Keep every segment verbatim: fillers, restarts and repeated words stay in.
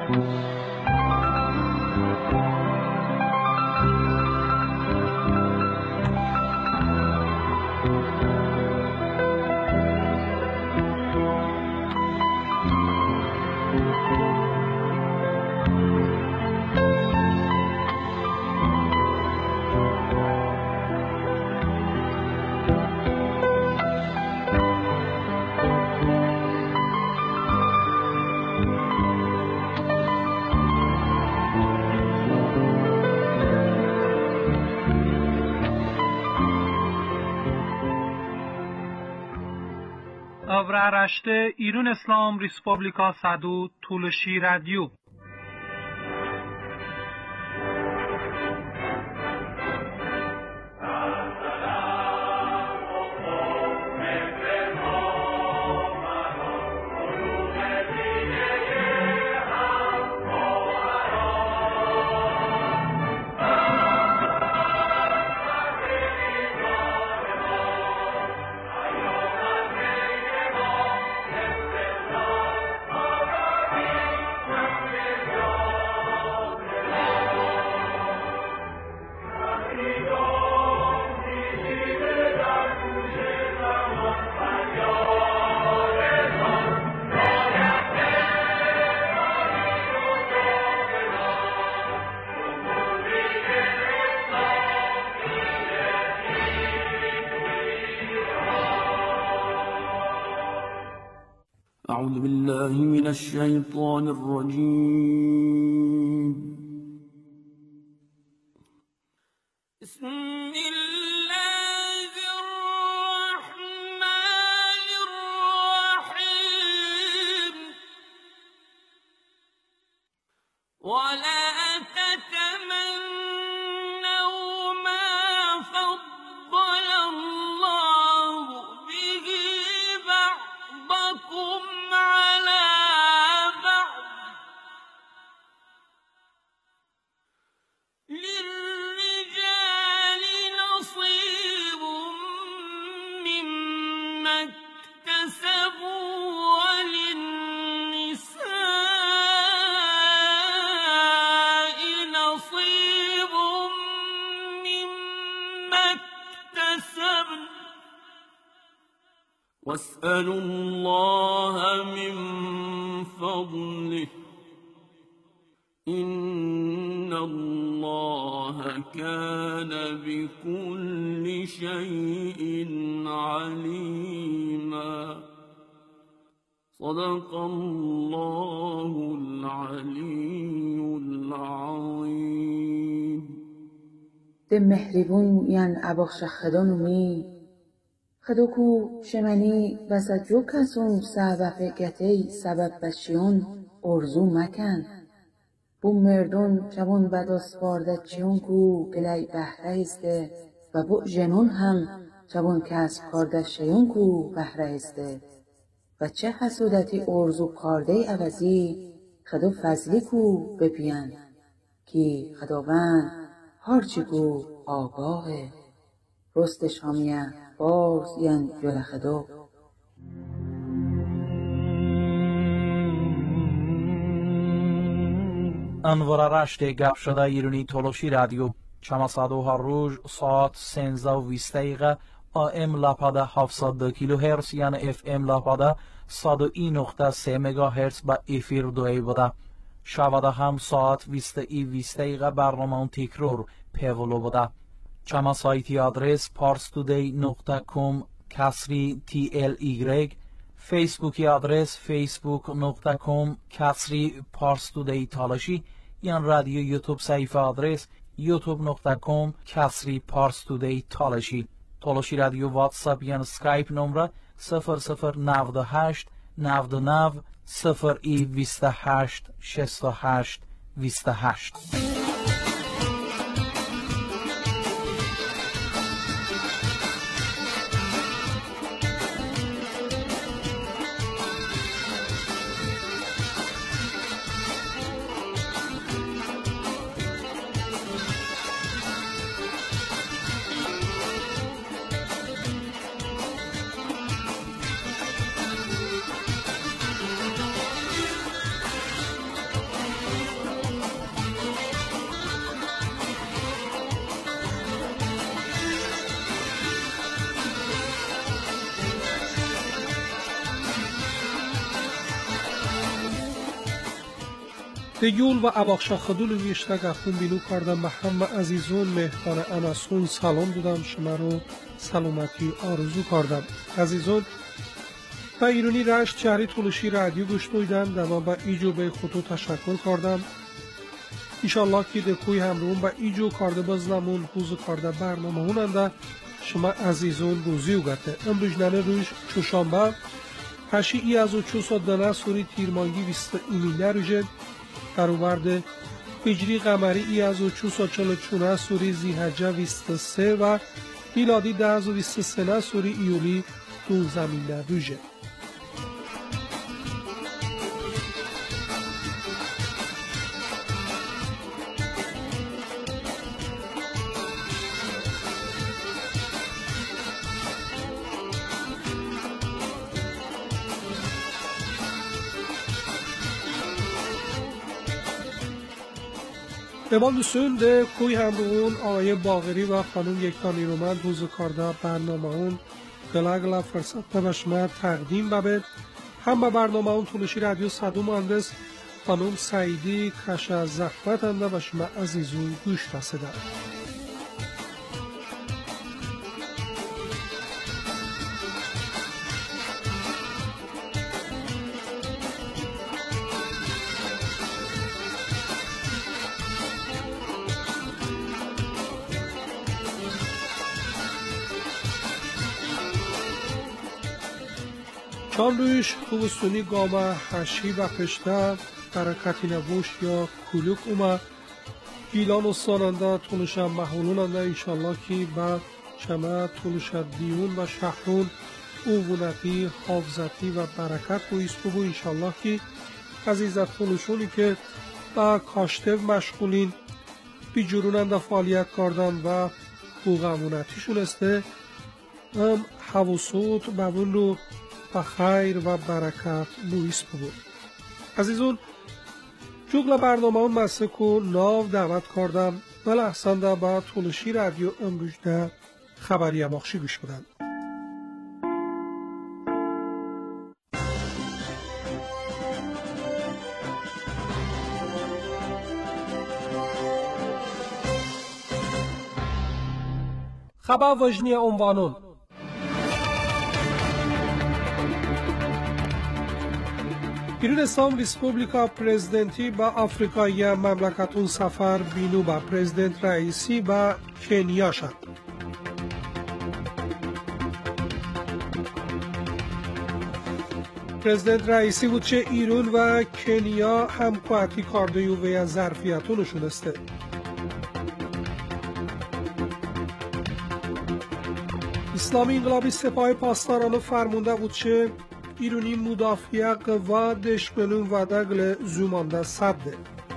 Avraaraște İran İslam Respublika Sadu Tulshi Radio. أعوذ بالله من الشيطان الرجيم. بسم الله الرحمن الرحيم. ولا تتمنوا ما فضل الله به بعضكم على بعض للرجال نصيب مما اكتسبوا وللنساء نصيب مما اكتسبن واسألوا الله من فضله إن الله كان بكل شيء عليما. صدق الله العلي العظيم. ده مهربون ين ابخش خدانومی خدوکو شمنی بسجو کسون سبب گتی سبب بشیون ارزو مکن بو مردون جوان بداس باردچیون کو گلی بهره ازده و بو جنون هم جوان کسب کاردشیون کو بهره ازده و چه حسودتی ارزو کارده عوضی خدو فضلی کو بپین کی خداوند هرچی کو آگاهه رست شامیه باز ین جل خدو. انوارارشت گپ شده ایرانی تولوشی رادیو چماسادو هر روز ساعت سنزده و بیست دقیقه آم لاپاده هفتصد و دو کیلو هرتز یعنی اف ام لاپاده صد و یک نقطه سه مگا هرتز با افیر دوی بوده. شباده هم ساعت بیست و بیست دقیقه برنامه تکرار پیولو بوده. چما سایتی آدرس parstoday نقطه com کسری تی ال ایگرگ، فیسبوکی آدرس facebook نقطه com کسری parstoday تالاشی، یا رادیو یوتیوب صفحه آدرس youtube نقطه com کسری parstoday تالاشی. تالاشی رادیو واتساپ یا اسکایپ نمره صفر صفر نود و هشت نود و نه صفر ای بیست و هشت شصت و هشت بیست و هشت. Degul ve abakşakhadul vişta gafun binu kardam ve hamma azizun mehtan anasun salom dudam şuma رو سلامتی آرزو کردم. عزیزان با ایرانی رشت شهری تولشی رادیو گوش دویدم دما با ایجو به خودتو تشکر کردم. ایشالله که دکوی همرون با ایجو کرده بزلمون حوز کرده برنامه هوننده شما عزیزان روزی اوگته. امروجنانه روش چوشانبه هشی ای از و چوسا دانه سوری تیرمانگی ویست ایمینه روژه برآورد هجری قمری ای از و چوسا چلو چونه سوری زیهجه ویست سه و میلادی ده و بیست و سه سوری ایولی دون زمینه روژه. امان دوستون ده کوی همرون آقای باقری و خانم یکتا نیرومند روز کارده برنامه اون گلا گلا فرصت به شما تقدیم ببه هم به برنامه اون تولشی رادیو صدو مهندس خانم سعیدی کش از زحمت انده و شما عزیزون گوش رسیده. چون رویش خوبستونی گامه هشی و پشته برکتی نبوش یا کلوک اومه گیلان و ساننده تونشم محولوننده انشالله که با چمه تونشد دیون و شهرون اوونتی حافظتی و برکت بویست بو انشالله که عزیزت تونشونی که با کاشته مشغولین بی جروننده فعالیت کردن و بوغمونتیشون استه هم حوصوت ببون رو و خیر و برکت بویس بود. عزیزون جوگل برنامه اون مسک و ناو دعوت کردم و لحظان ده با تولشی رادیو امروجده خبری مخشی گوش بدن. خبر وجنی عنوانون ایران اسلام ریسپوبلیکا پرزیدنتی با آفریقایی مملکتون سفر بینو با پرزیدنت رئیسی با کنیا شد. پرزیدنت رئیسی بود چه ایران و کنیا همکاری کرده و یا ظرفیتونشون استه. اسلامی انقلابی سپاه پاسداران فرمونده بود چه ایرانی مدافع قوا دشمنون و دگل زومانده صده.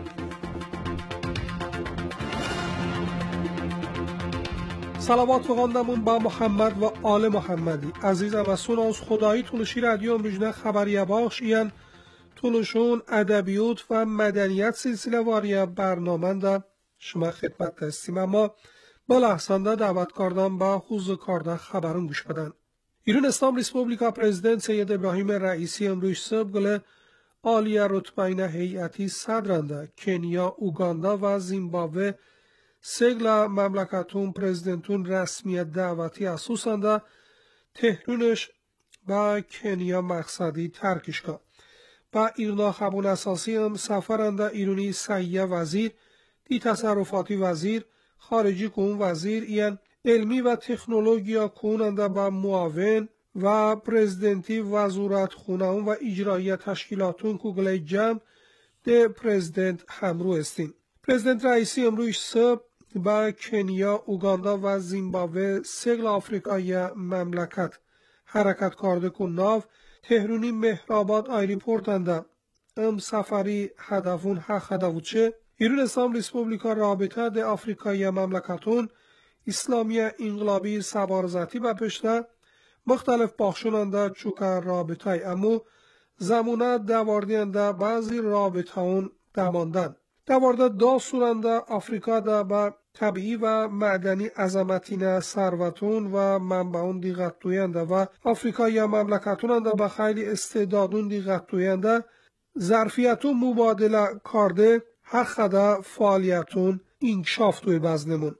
صلوات بخواندمون با محمد و آل محمدی. عزیزم از سون از خدایی تولشی رادیو امروجنه خبری باخش این تولشون ادبیات و مدنیت سلسله واری برنامه ده شما خدمت هستیم اما با لحظانده دعوت کردم با حوز کارده خبرون گوش بدن. ایران اسلام ریسپوبلیکا پرزیدنت سید ابراهیم رئیسی امروز صبح گله عالی رتبین هیئتی صدرنده کنیا، اوگاندا و زیمبابوه سگل مملکتون پرزیدنتون رسمیت دعوتی اساسنده تهرونش با کنیا مقصدی ترکش که با ایرنا خبون اساسی هم سفرنده ایرانی سیه وزیر دی تصرفاتی وزیر خارجی کون وزیر این علمی و تکنولوژیا کننده با معاون و پرزیدنتی وزارت خونهون و اجرایی تشکیلاتون کوگله جمع ده پرزیدنت همرو استین. پرزیدنت رئیسی امروز صبح با کنیا، اوگاندا و زیمبابوه سگل آفریقای مملکت حرکت کرده کن ناو تهرونی مهرآباد ایرپورت انده ام سفری هدفون حق هدفوچه ایران اسلام ریسپوبلیکا رابطه ده آفریقای مملکتون اسلامی انقلابی سبارزتی و پشته مختلف باخشوننده چوکر رابطه امو زمونه دواردینده بعضی رابطه اون دماندن. دوارده دا سورنده آفریقا ده با طبیعی و معدنی عظمتین ثروتون و منبعون دیغت دوینده و آفریقا یا مملکتوننده با خیلی استعدادون دیغت دوینده zarfiyatun mübadele kardı her kada faaliyatun inkişaf toy baznemun.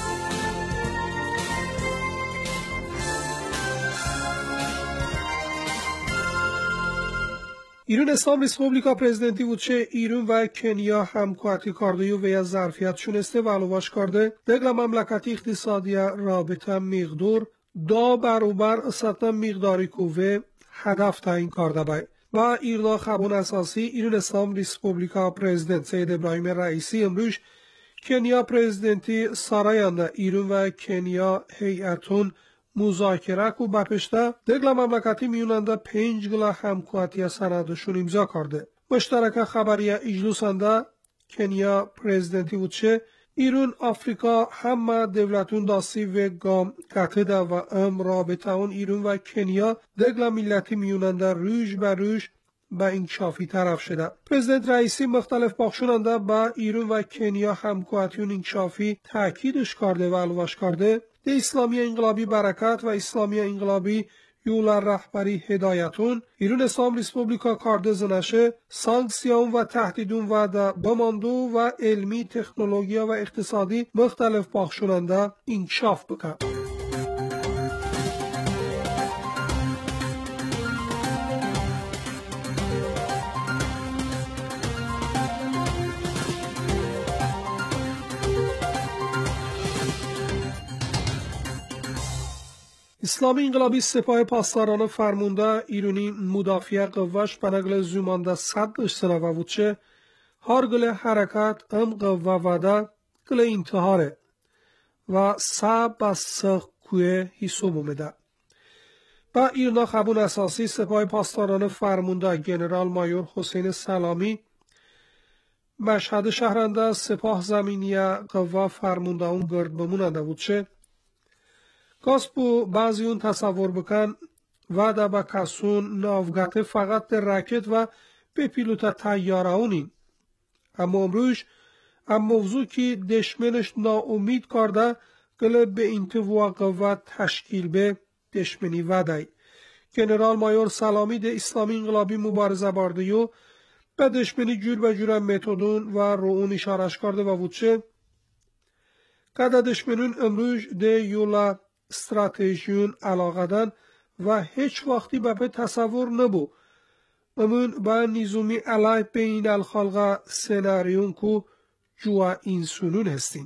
ایران اسلام ریسپوبلیکا پرزیدنتی بود چه ایران و کنیا همکاری کرده و یا ظرفیت شونسته و علواش کرده دقل مملکتی اقتصادی رابطه مقدور دا برابر سطح مقداری کوه هدف تعیین کرده بای و ایرنا خبون اساسی ایران اسلام ریسپوبلیکا پرزیدنت سید ابراهیم رئیسی امروز کنیا پرزیدنتی سرایانده ایران و کنیا هیئتون مذاکره کو بپشته دقل مملکتی میوننده پنج گلا همکواتی سندشون امضا کرده. مشترک خبریه اجلوسنده کنیا پرزیدنتی بود چه ایران آفریقا همه دولتون داسی و گام قطعه و ام رابطه اون ایران و کنیا دقل ملتی میوننده روش به روش به انکشافی طرف شده. پرزیدنت رئیسی مختلف باخشوننده با ایران و کنیا همکواتیون انکشافی تاکیدش کرده و علواش کرده ده اسلامی انقلابی برکت و اسلامی انقلابی یولا رهبری هدایتون ایران اسلام ریسپوبلیکا کرده زنشه سانکسیون و تهدیدون و ده بماندو و علمی تکنولوژی و اقتصادی مختلف باخشوننده انکشاف بکن. اسلامی انقلابی سپاه پاسداران فرمانده ایرانی مدافع قواش پنگل زومانده صدش سنه و وچه هر گل حرکت ام قوا وده گل انتحاره و سب و سخ کوه حساب اومده. با ایرنا خبون اساسی سپاه پاسداران فرمانده جنرال مایور حسین سلامی مشهد شهرنده سپاه زمینی قوا فرمانده اون گرد بموننده وچه کاس بو بعضی اون تصور بکن و دا با کسون نافگته فقط در راکت و به پیلوت تیاره اونین. اما امروز ام موضوع که دشمنش ناامید کرده گله به انتوا قوت تشکیل به دشمنی ودای. جنرال مایور سلامی ده اسلامی انقلابی مبارزه برده و به دشمنی جور به جور متدون و رؤون اشارش کرده و وچه قد دشمنون امروز ده یولا استراتژیون علاقدن و هیچ وقتی به تصور نبو امون با نظامی علیه بین الخلق سناریون کو جوا اینسونون هستین.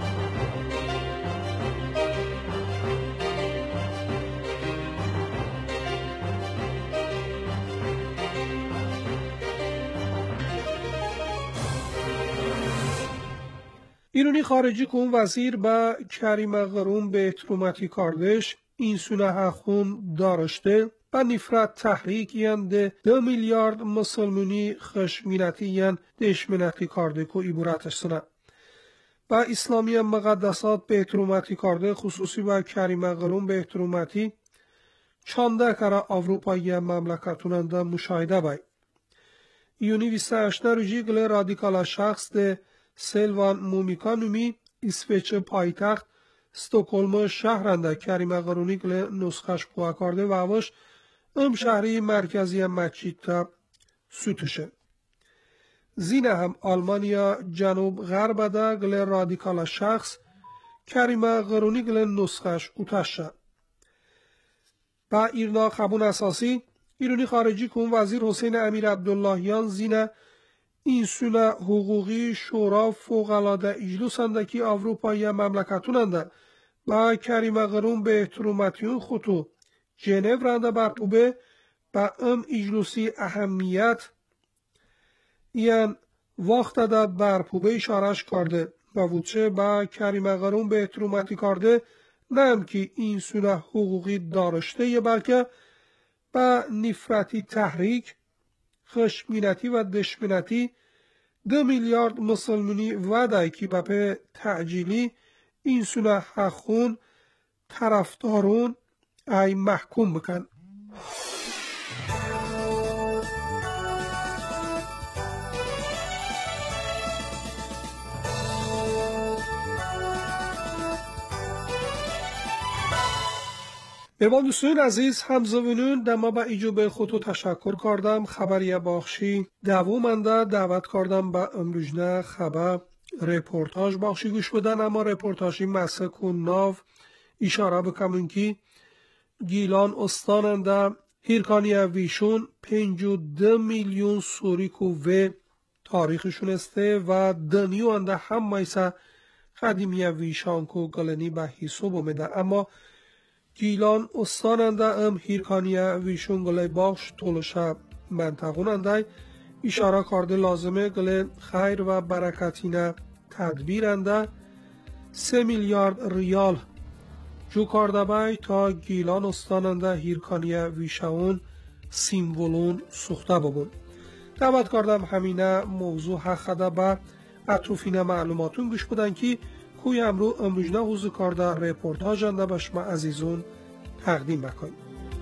ایرانی خارجی کن وزیر با کریم غروم به احترومتی کردش این سونه حقون دارشته با نفرت تحریک ینده دو میلیارد مسلمونی خشمینتی ین دشمنتی کرده که ایبورتش سنه. با اسلامی مقدسات به احترومتی کرده خصوصی با کریم غروم به احترومتی چانده کرا اروپایی مملکتوننده مشاهده بای. ایونی بیست و هشت روزی گل رادیکال شخص ده سلوان مومیکانومی اسویچ پایتخت استکهلم شهرنده کریم غرونی گل نسخش پوا کرده و اوش ام شهری مرکزی مچید تا سوتشه. زینه هم آلمانیا جنوب غرب ده گل رادیکال شخص کریم غرونی گل نسخش اوتشه. با ایرنا خبون اساسی ایرانی خارجی کن وزیر حسین امیر عبداللهیان زینه این سونه حقوقی شورا فوق‌العاده اجلوسندکی اروپایی مملکتوننده با کریم غروم به احترومتیون خطو جنو رنده برپوبه با ام اجلوسی اهمیت این وقت ده برپوبه اشارش کرده و وچه با کریم غروم به احترومتی کرده نم که این سونه حقوقی دارشته بلکه با نفرتی تحریک خشمینتی و دشمنتی دو میلیارد مسلمانی وعده که به تعجیلی این سونه حقون طرفدارون ای محکوم بکن. مهمان دوستان عزیز همزوینون دما با ایجوب خودتو تشکر کردم. خبری باخشی دوومنده دعوت کردم با امروجنه خبر رپورتاج باخشی گوش بدن، اما رپورتاجی مسک و ناو اشاره بکنم که گیلان استاننده هیرکانی ویشون پنج و ده میلیون سوری کو و تاریخشون استه و دنیو انده هم مایسا قدیمی ویشان کو گلنی به حساب اومده، اما گیلان استاننده ام هیرکانی ویشون گلی باخش طولشه منطقون انده اشاره کرده لازمه گلی خیر و برکتینه تدبیر انده سه میلیارد ریال جو کرده بای تا گیلان استاننده هیرکانی ویشون سیمبولون سوخته ببون. دعوت کردم همینه موضوع حقده با اطروفینه معلوماتون گوش بودن که کوی امرو امروجنه حوضو کرده رپورتاج انده باش ما عزیزون تقدیم بکنیم.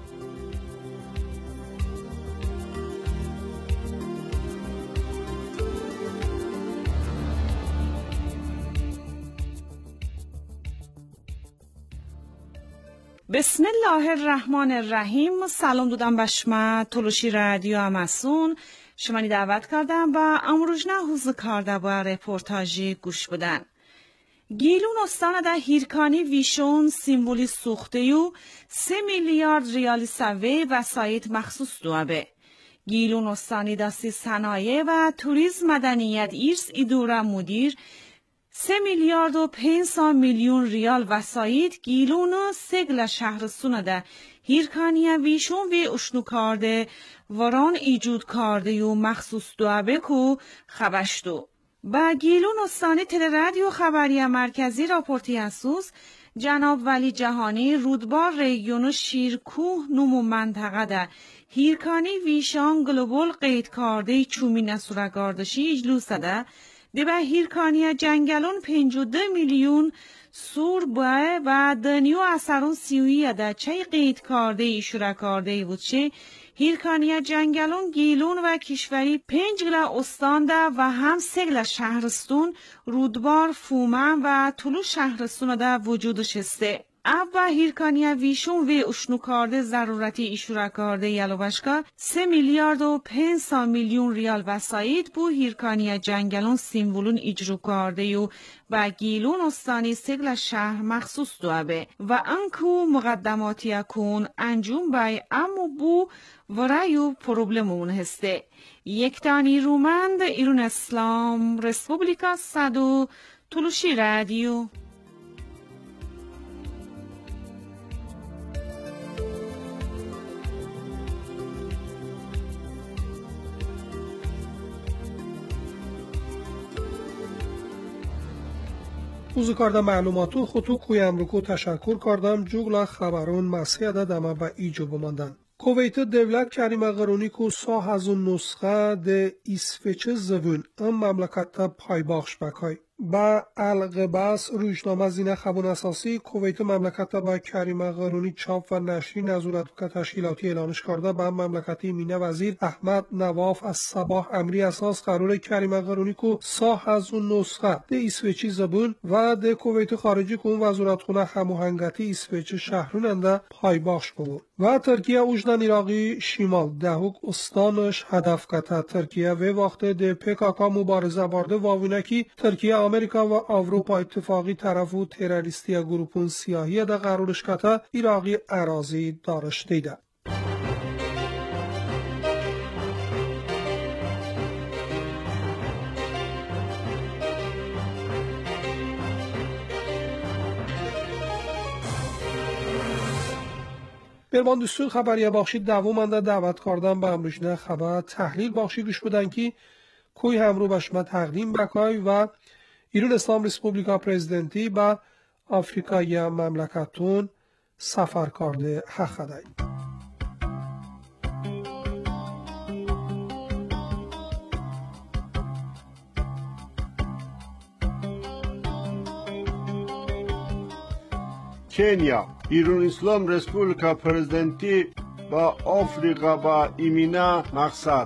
بسم الله الرحمن الرحیم. سلام دودم به شما تلوشی رادیو امسون. شما دعوت کردم و امروجنه حوضو کرده با رپورتاجی گوش بدن. گیلون استان ده هیرکانی ویشون سیمبولی سوخته یو سه میلیارد ریالی سوی وسایت مخصوص دوابه. گیلون استانی دستی صنایع و توریسم مدنیت ایرس ایدورا مدیر سه میلیارد و پنج میلیون ریال وسایت گیلون سگل شهرستون ده هیرکانی ویشون وی اشنو کرده وران ایجود کرده و مخصوص دوابه کو خبشتو. با گیلون استانی تل رادیو خبری مرکزی راپورتی اسوس جناب ولی جهانی رودبار ریگیون شیرکوه نمو منطقه ده هیرکانی ویشان گلوبال قید کرده چومی نسورگاردشی اجلوسه ده دی به هیرکانی جنگلون پنج و ده میلیون سور بای و دنیو اثرون سیویه ده چه قید کرده ایشوره کرده بود چه هیرکانی جنگلون گیلون و کشوری پنج گله استان ده و هم سه گله شهرستون رودبار فومن و طلو شهرستون ده وجودش استه. اب هیرکانی ویشون و اشنو کرده ضرورتی ایشوره کرده یلوبشکا سه میلیارد و پنج میلیون ریال وسایت بو هیرکانی جنگلون سیمبولون اجرو کرده و و گیلون استانی سگل شهر مخصوص دوابه و انکو مقدماتی کن انجوم بای امو بو ورایو پروبلمون هسته. یک تانی رومند ایرون اسلام رسپوبلیکا صدو تلوشی رادیو. اوزو کردم معلوماتو خودتو کوی امروکو تشکر کردم جوگلا خبرون مسیحه دمه با ایجو بماندن. کویت دولت کریم قرونی کو سا هزون نسخه ده اسفچه زون ام مملکت تا پای باخش بکای. با القباس روشنامه زینه خبون اساسی کویت مملکت با کریم قرونی چاپ و نشری نظارت که تشکیلاتی اعلانش کرده با مملکتی مینه وزیر احمد نواف از صباح امری اساس قرار کریم قرونی کو سا هزون نسخه ده اسفچی زبون و ده کویت خارجی کن وزارت خونه هماهنگتی اسفچه شهروننده پای باخش بود و ترکیه اوجدن عراقی شمال دهوک استانش هدف کتا ترکیه و وقت ده پکاکا مبارزه برده واوینکی ترکیه امریکا و اروپا اتفاقی طرف و تروریستی گروپون سیاهی ده قرارش کتا عراقی اراضی دارش دیده. برمان دوستون خبری باخشی دوومنده دعوت کردم به امروجنه خبر تحلیل باخشی گوش بودن که کوی همرو به شما تقدیم بکای و ایران اسلام ریسپوبلیکا پرزیدنتی با آفریقای مملکتون سفر کرده حق دای. کنیا ایران اسلام ریسپوبلیکا پرزیدنتی با آفریقا با ایمینا مقصد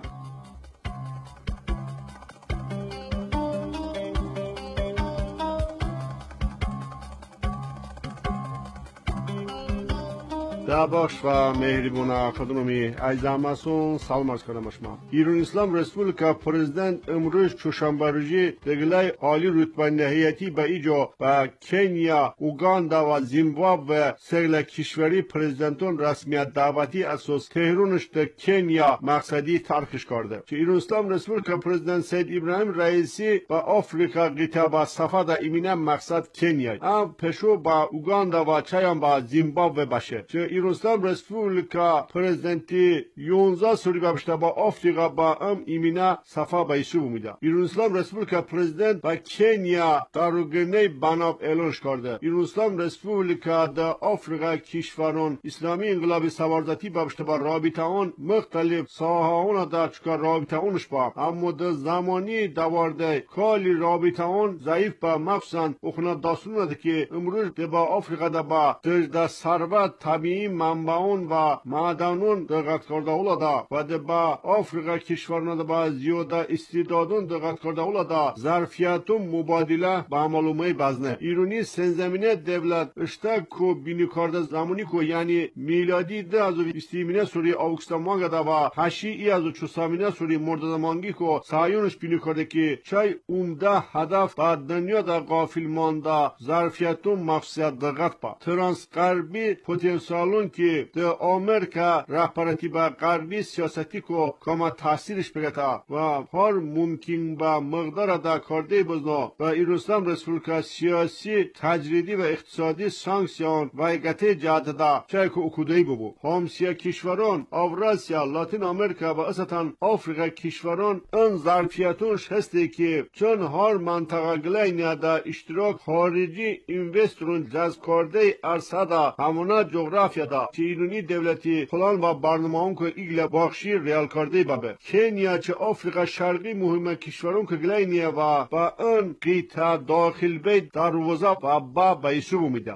دعباش و مهربون خودنومی ایزاماسون سلام عرض کنم شما. ایران اسلام رسپولیکا پرزیدنت امروز چهارشنبه روزی دگلای عالی رتبه نهایتی به ایجا و کنیا، اوگاندا و زیمبابوه سگل کشوری پرزیدنتون رسمیت دعوتی اساس تهرانش در کنیا مقصدی ترکش کرده. چه ایران اسلام رسپولیکا پرزیدنت سید ابراهیم رئیسی با آفریقا قیتا با صفا در ایمینه مقصد کنیا ام پشو با اوگاندا و چایان با زیمبابوه باشه. چه ایران اسلام رسپولیکا پرزیدنتی یونزده سوری بابشته با آفریقا با ام ایمینه صفا با ایسو بومیده. ایران اسلام رسپولیکا پرزیدنت با کنیا داروگرنه بناب اعلانش کرده. ایران اسلام رسپولیکا در آفریقا کشوران اسلامی انقلابی سوارزتی بابشته با رابطه آن مختلف ساحه‌ها در چکار رابطه آنش با اما در زمانی دوارده کالی رابطه آن ضعیف با مخصوصا اخنا داستون ده که امروز ده با آفریقا ده با در ثروت طبیعی منبعون و معدنون دقت کرده اولادا و ده با آفریقا کشوران ده با زیاده استعدادون دقت کرده اولادا ظرفیت و مبادله با معلومه بزنه ایرانی سنزمینه دولت اشتاق کو بینی کرده زمانی کو یعنی میلادی ده از استیمینه سوری آوکستامانگا ده و هشی ای از چوسامینه سوری مرددمانگی کو سایونش بینی کرده که چای عمده هدف با دنیا در غافل مانده ظرفیت و مقصد دقت با ترانس غربی پتانسیالون که در آمریکا رهبرتی با غربی سیاستی کو کما تاثیرش بگتا و هر ممکن با مقدار دا کرده بزنا و ایران اسلام رسپولیکا سیاسی تجریدی و اقتصادی سانکسیون و ایگته جهت چای که اکودهی ببو همسیه کشوران اوراسیا لاتین امریکا و اسطان آفریقا کشوران ان ظرفیتونش هسته که چون هر منطقه گلینیا دا اشتراک خارجی اینوسترون جذب کرده ارسا دا همونا جغرافیا دا چه ایرانی دولتی پلان و برنامه اون که ایگل باخشی ریال کرده بابه کنیا چه آفریقا شرقی مهمه کشورون که گلینیا و با ان قیتا داخل بید در وزا و با بایسو بومیده.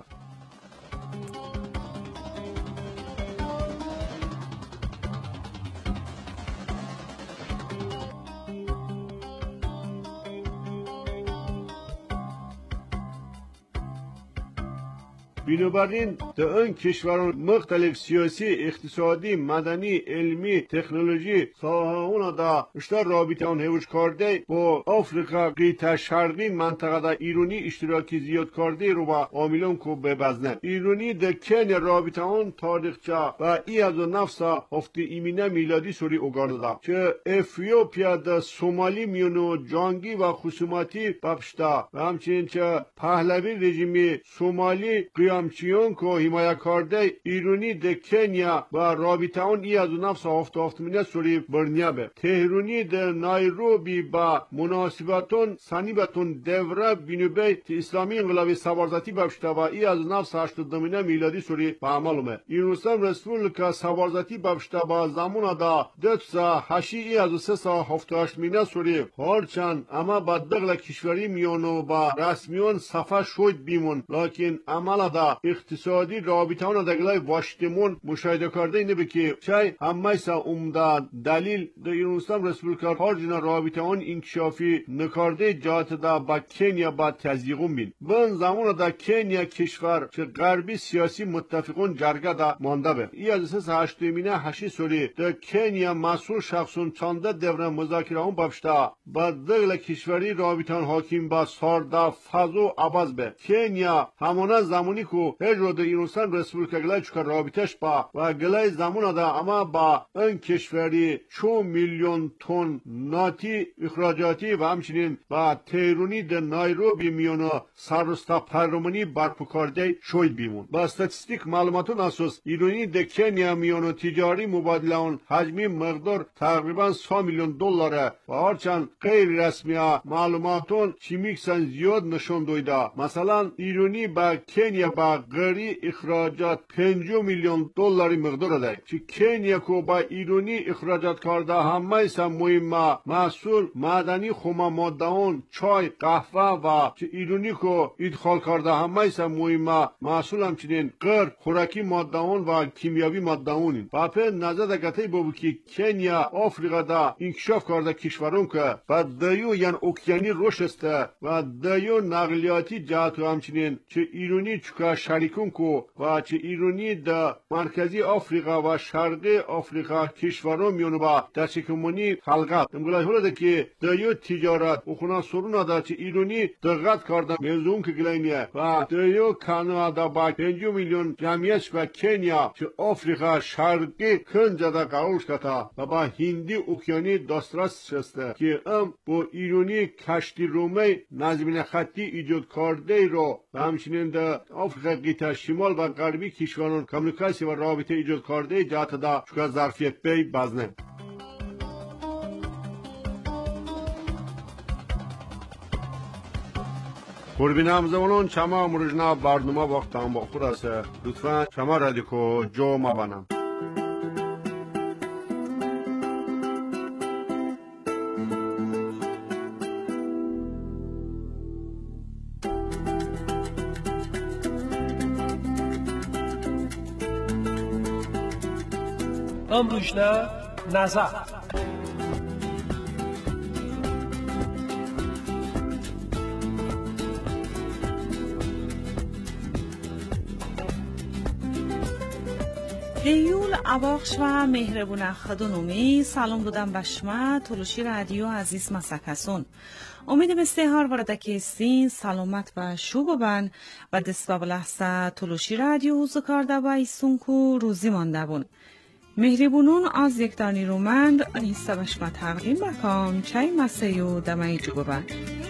بنابراین در این کشوران مختلف سیاسی، اقتصادی، مدنی، علمی، تکنولوژی ساحه‌ها دا اشتر رابطه آن هوش کرده با آفریقا قیتا شرقی منطقه دا ایرانی اشتراکی زیاد کرده رو با عاملان کو ببزنه. ایرانی در کنیا رابطه آن تاریخچه و ای از نفسا هفته ایمینه میلادی سوری اوگارده دا چه افریوپیا در سومالی میونو جانگی و خصوماتی بپشتا و همچنین چه پهلوی رژیمی سومالی همچنین که حمایت کرده ایرانی در کنیا و رابطه آن ای از نفس هفت هفت مینه سوری برنیابه تهرانی در نایروبی با مناسبتون سنیبتون دوره بینوبه تی اسلامی انقلابی سوارزتی ببشته و ای از نفس هشتاد مینه میلادی سوری به عملومه ایران اسلام رسپولیکا سوارزتی ببشته با زمان دا دتسا هشی ای از سه سا هفت هشت مینه سوری هرچند اما با دغل کشوری میونو با رسمیون صفحه شوید بیمون لیکن عمل دا اقتصادی رابطه آن دگلای واشتمون مشاهده کرده اینه بکی چای همه سا عمده دلیل در ایران اسلام رسپولیکا هرجنا رابطه آن انکشافی نکرده جهت دا با کنیا با تزیقون بین بن زمان دا کنیا کشور چه غربی سیاسی متفقون جرگه دا مانده به ای از اساس هشتمینه هشی سوری در کنیا مسئول شخصون چانده دوره مذاکره اون بابشته با دگل کشوری رابطه آن حاکم با سارده فضو عباز به کنیا همانه زمانی کو هر رو در ایران اسلام رسپولیکا گلای چکار رابطش با و گلای زمان دا اما با این کشوری چو میلیون تن ناتی اخراجاتی و همچنین با تهرانی در نایروبی میونو سرستا پرمانی برپا کرده شوید بیمون با استاتستیک معلوماتون اساس ایرانی در کنیا میونو تجاری مبادله اون حجمی مقدار تقریبا سه میلیون دلاره و هرچند غیر رسمی معلوماتون چی میکسن زیاد نشون دویده مثلا ایرانی با کنیا با غری اخراجات پنج میلیون دلاری مقدار ده چی کنیا کو با ایرانی اخراجات کرده همه سا مهمه محصول معدنی خما مادهون چای قهوه و چی ایرانی کو ادخال کرده همه سا مهمه محصول همچنین غر خوراکی مادهون و کیمیاوی مادهون باپه نظر دکته بابو که کنیا آفریقا دا انکشاف کرده کشورون که و دیو یعنی اوکیانی روش است و دیو نقلیاتی جهت همچنین چه ایرانی چکار آفریقا شریکون کو و چه ایرانی در مرکزی آفریقا و شرقی آفریقا کشوران میونو با در چکمونی خلقت امگلای هوله که دیو تجارت و خونا سرونا در چه ایرانی دقت کردن موضوع که گلینیه و دیو کانادا با پنج میلیون جمعیت و کنیا چه آفریقا شرقی کنجا در قرارش کتا و با هندی اوکیانی دسترس شسته که ام با ایرانی کشتی رومی نظمین خطی ایجاد کرده رو و همچنین در آفریقا قیتا شمال و غربی کشوران کمیونیکاسی و رابطه ایجاد کرده جهت دا چکا ظرفیت پی بزنه. قربینم زمانون چما مروجنا برنامه وقت هم با خود است. لطفا چما رادیو کو جو مبانم. امروزنا نظر هیول عواقش و مهربون خدونومی سلام دادم به شما تلوشی رادیو عزیز مسکسون امیدم استهار ورده که سین سلامت و شوب بن و دست و بلحظه تلوشی رادیو حوزو کرده و ایسون که روزی مانده بون مهربونون از یک دانی رومند انیسته به شما تقدیم بکام چای مسیو دمای جو ببن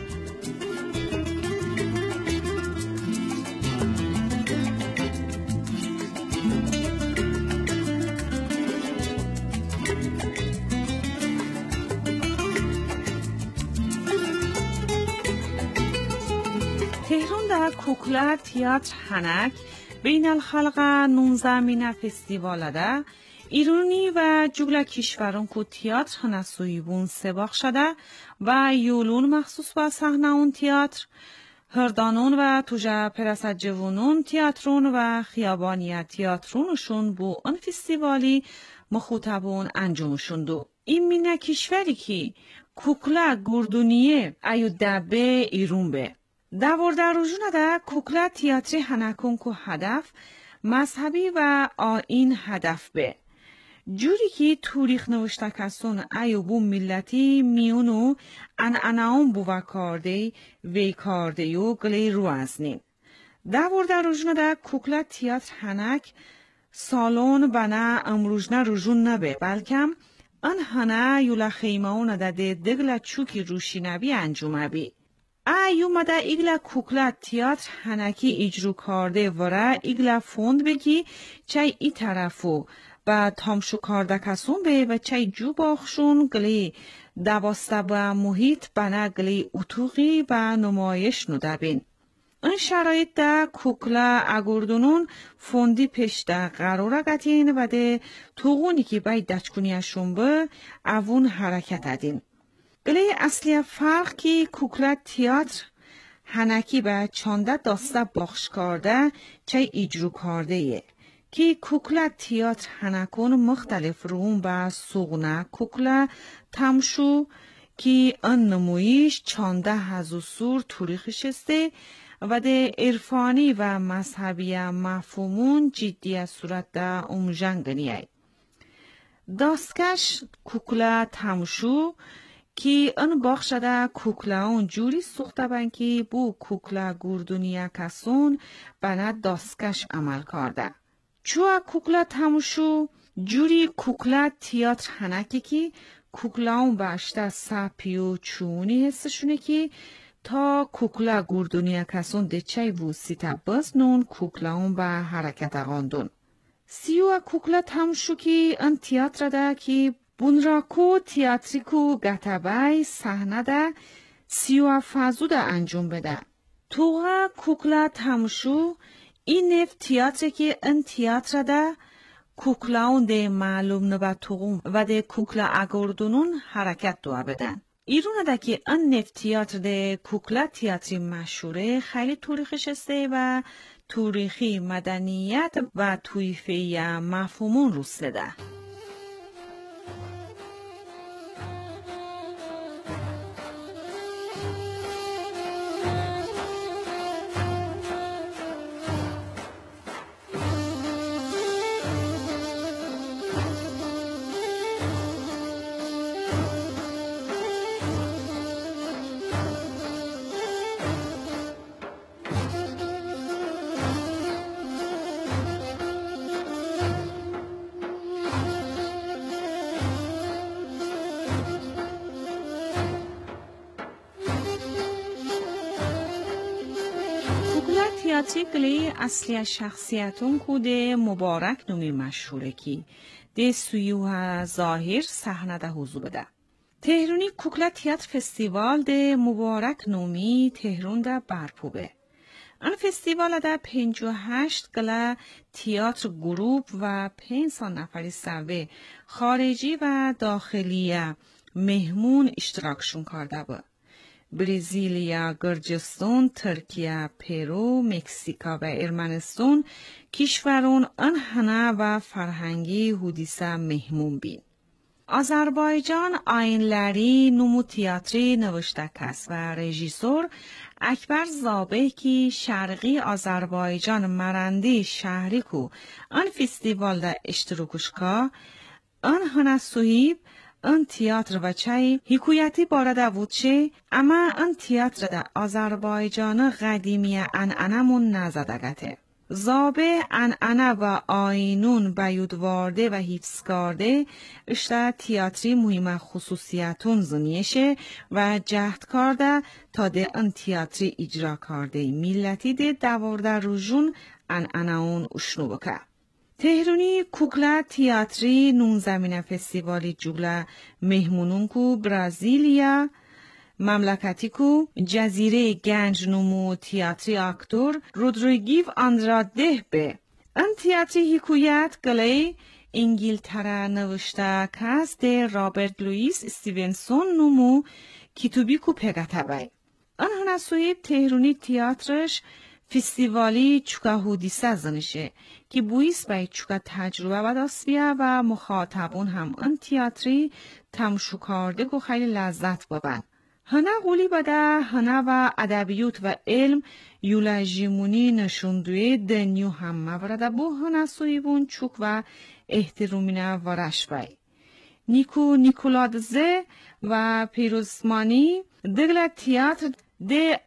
تهران در کوکلا تیاتر هنک بین الخلق نونزمین فستیوال ده ایرانی و جگل کشوران که تیاتر هنسوی بون سباق شده و یولون مخصوص با صحنه اون تیاتر هردانون و توجه پرسد جوانون تیاترون و خیابانی تیاترونشون بو اون فستیوالی مخوطبون انجامشون دو. این مینه کشوری که کوکلا گردونیه ایو دبه ایرون به. دوار در روزونه ده کوکلا تیاتری هنکون که هدف مذهبی و آیین هدف به. جوری که توریخ نوشته کسون ایو بو ملتی میونو ان اناون بو کارده وی کارده یو گلی رو ازنین. دوار در روزونه ده کوکلا تیاتر هنک سالون بنا امروزنه روزون نبه بلکم ان هنه یولا خیمون ده دگل چوکی روشینبی انجومه بی. ایو مده ایگلا کوکلا تیاتر هنکی اجرو کرده وره ایگلا فوند بگی چای ای طرفو و تامشو کرده کسون به و چای جو باخشون گلی دواسته با محیط بنا گلی اتوقی و نمایش نوده بین. این شرایط ده کوکلا اگردونون فوندی پیش ده قرار گتین و ده توغونی که باید دچکنیشون به اوون حرکت ادین. گلی اصلی فرق که کوکلا تیاتر هنکی به چانده داسته باخش کرده چه اجرو کرده یه که کوکلا تیاتر هنکون مختلف روم به سوغنه کوکلا تمشو که ان نمویش چانده هزو سور توریخش استه و ده عرفانی و مذهبی مفهومون جدی صورت ده امجنگنیه. داستکش کوکلا تمشو که ان باخ شده کوکلا اون جوری سوخته بن که بو کوکلا گردونیه کسون بنا داستکش عمل کرده. چوه کوکلا تمشو جوری کوکلا تیاتر هنکی که کوکلا اون باشته سپی و چونی حسشونه که تا کوکلا گردونیه کسون ده چای بو سیتا بز نون کوکلا اون به حرکت اغاندون. سیوه کوکلا تمشو که ان تیاتر ده که بونراکو تیاتریکو گتبای صحنه ده سیو فازو ده انجام بده. توغا کوکلا تمشو این نف تیاتر که ان تیاتر ده کوکلاون ده معلوم نبا توغون و ده کوکلا اگردونون حرکت دو بدن. ایرونه ده که ان نف تیاتر ده کوکلا تیاتری مشهوره خیلی توریخش استه و توریخی مدنیت و تویفی مفهومون روسته ده. تیاتری گلی اصلی شخصیتون کو ده مبارک نومی مشهوره کی ده سویو ظاهر صحنه ده حضور بده. تهرونی کوکلا تیاتر فستیوال ده مبارک نومی تهرون ده برپوبه. آن فستیوال ده پنج و هشت گلا تیاتر گروپ و پنسان نفری سوه خارجی و داخلی مهمون اشتراکشون کرده بود. برزیلیا، گرجستان، ترکیه، پرو، مکزیکا و ارمنستان کشورون انحنا و فرهنگی حدیثه مهمون بین. آذربایجان آینلری نمو تیاتری نوشته کس و رژیسور اکبر زابه کی شرقی آذربایجان مرندی شهری کو آن فستیوال ده اشتراکش که آن هنه سویب آن تیاتر و چای حکایتی بارده بود چه اما آن تیاتر ده آذربایجان قدیمی انعنمون نزدگته. زابه انعنه و آینون بیودوارده و حفظ کرده اشتا تیاتری مهم خصوصیتون زنیشه و جهد کرده تا ده آن تیاتری اجرا کرده ملتی ده دوارده روژون انعنه اون اشنو بکه. تهرونی کوکلا تیاتری نون زمین فستیوالی جوگلا مهمونون کو برازیلیا مملکتی کو جزیره گنج نمو تیاتری اکتور رودریگو آندراده به ان تیاتری حکایت گلی انگلتره نوشته کس ده رابرت لوئیس استیونسون نمو کتوبی کو پگته بای ان هنسویب تهرونی تیاترش فستیوالی چوکا حدیثه زنشه که بویس بای چوکا تجربه و داستیه و مخاطبون هم ان تیاتری تمشو کرده که خیلی لذت ببن. هنه قولی بده هنه و ادبیات و علم یولا جیمونی نشوندوی دنیو هم مورده بو هنه سویبون چوک و احترومینه ورش بای. نیکو نیکولادزه و پیروزمانی دگل تیاتر ده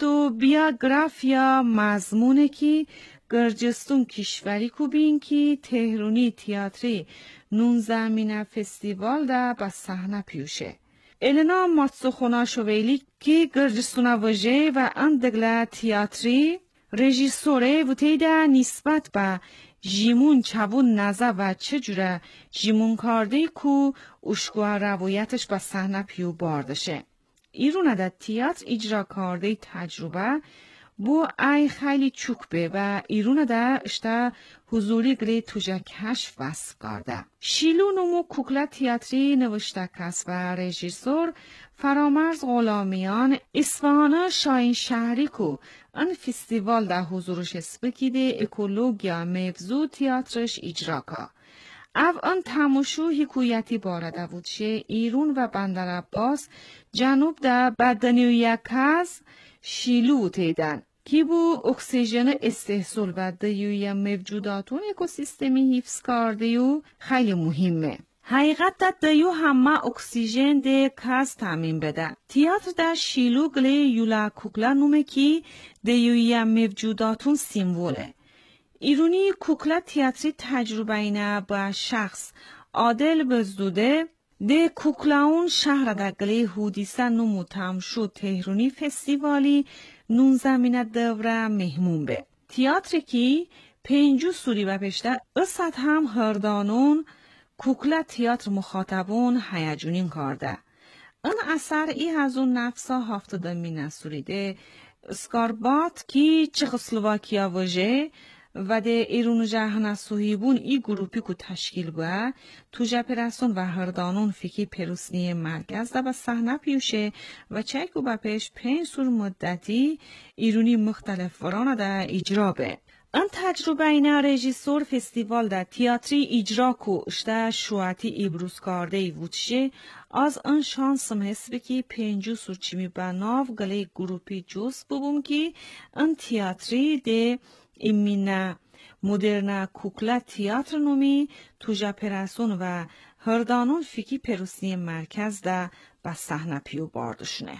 آفتوبیوگرافیا مضمونه کی گرجستون کشوری کو بین کی تهرونی تیاتری نون زمین فستیوال ده با صحنه پیوشه. النا ماتسوخوناشویلی کی گرجستون وجه و اندگلا تیاتری رژیسوره وتی ده نسبت به جیمون چبون نزه و چجوره جیمون کرده کو اشکوه روایتش با صحنه پیو باردشه. ایرون ده تیاتر اجرا کرده تجربه بو ای خیلی چوک به و ایرون ده اشتا حضوری گلی توجه کشف وصف کرده. شیلو نمو کوکلا تیاتری نوشته کس و رژیسور فرامرز غلامیان اصفهان شاین شهری کو ان فستیوال ده حضورش اسپکیده اکولوگیا موضوع تیاترش اجرا که. او آن تماشو حکایتی بارده بود شه ایرون و بندر عباس جنوب ده بدنیوی کز شیلو تیدن کی بو اکسیژن استحصال و دیوی موجوداتون اکوسیستمی حفظ کرده و خیلی مهمه. حقیقت ده دیو همه اکسیژن ده کز تامین بده. تیاتر ده شیلو گلی یولا کوکلا نومه کی دیوی موجوداتون سیموله. ایرونی کوکلا تیاتری تجربه اینه با شخص عادل بزدوده ده کوکلاون شهر دگلی حدیثه نمو تمشو تهرونی فستیوالی نون زمینه دوره مهمون به. تیاتری کی پنجو سوری و پشته اصد هم هردانون کوکلا تیاتر مخاطبون هیجونین کرده. این اثر ای از اون نفسا هفتاده مینه سوریده اسکاربات کی چخسلواکیا وجه و ده ایرون جهان سوهیبون ای گروپی کو تشکیل بوه تو جپرسون و هردانون فیکی پروسنی مرکز ده با صحنه پیوشه و چکو با پیش پنج سور مدتی ایرونی مختلف ورانه ده اجرا به. ان تجربه اینا رژیسور فستیوال ده تیاتری اجرا کو اشته شواتی ابروز کرده وودشه از آن شانسم حسبه که پنجو سورچیمی بناو گله گروپی جوز ببوم که ان تیاتری ده ایمینا مدرنا کوکلا تیاتر نومی تو جپرسون و هردانون فیکی پروسنی مرکز ده با صحنه پیو باردشنه.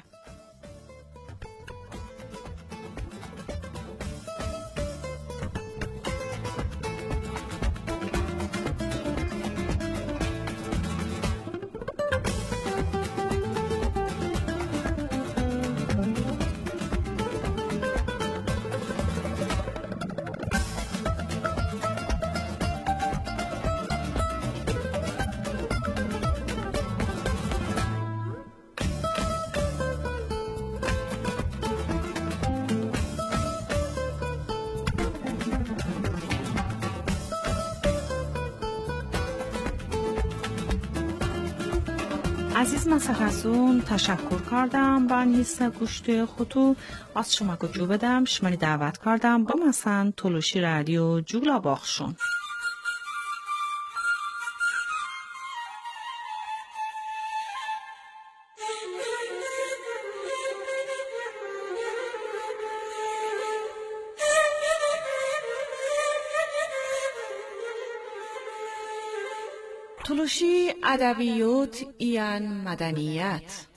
عزیز مسخصون تشکر کردم بان هیست گوشت خودو از شما گجو بدم شمانی دعوت کردم با مثلا تلوشی رادیو جوگلا باخشون. تلوشی ادبیات ایان مدنیت.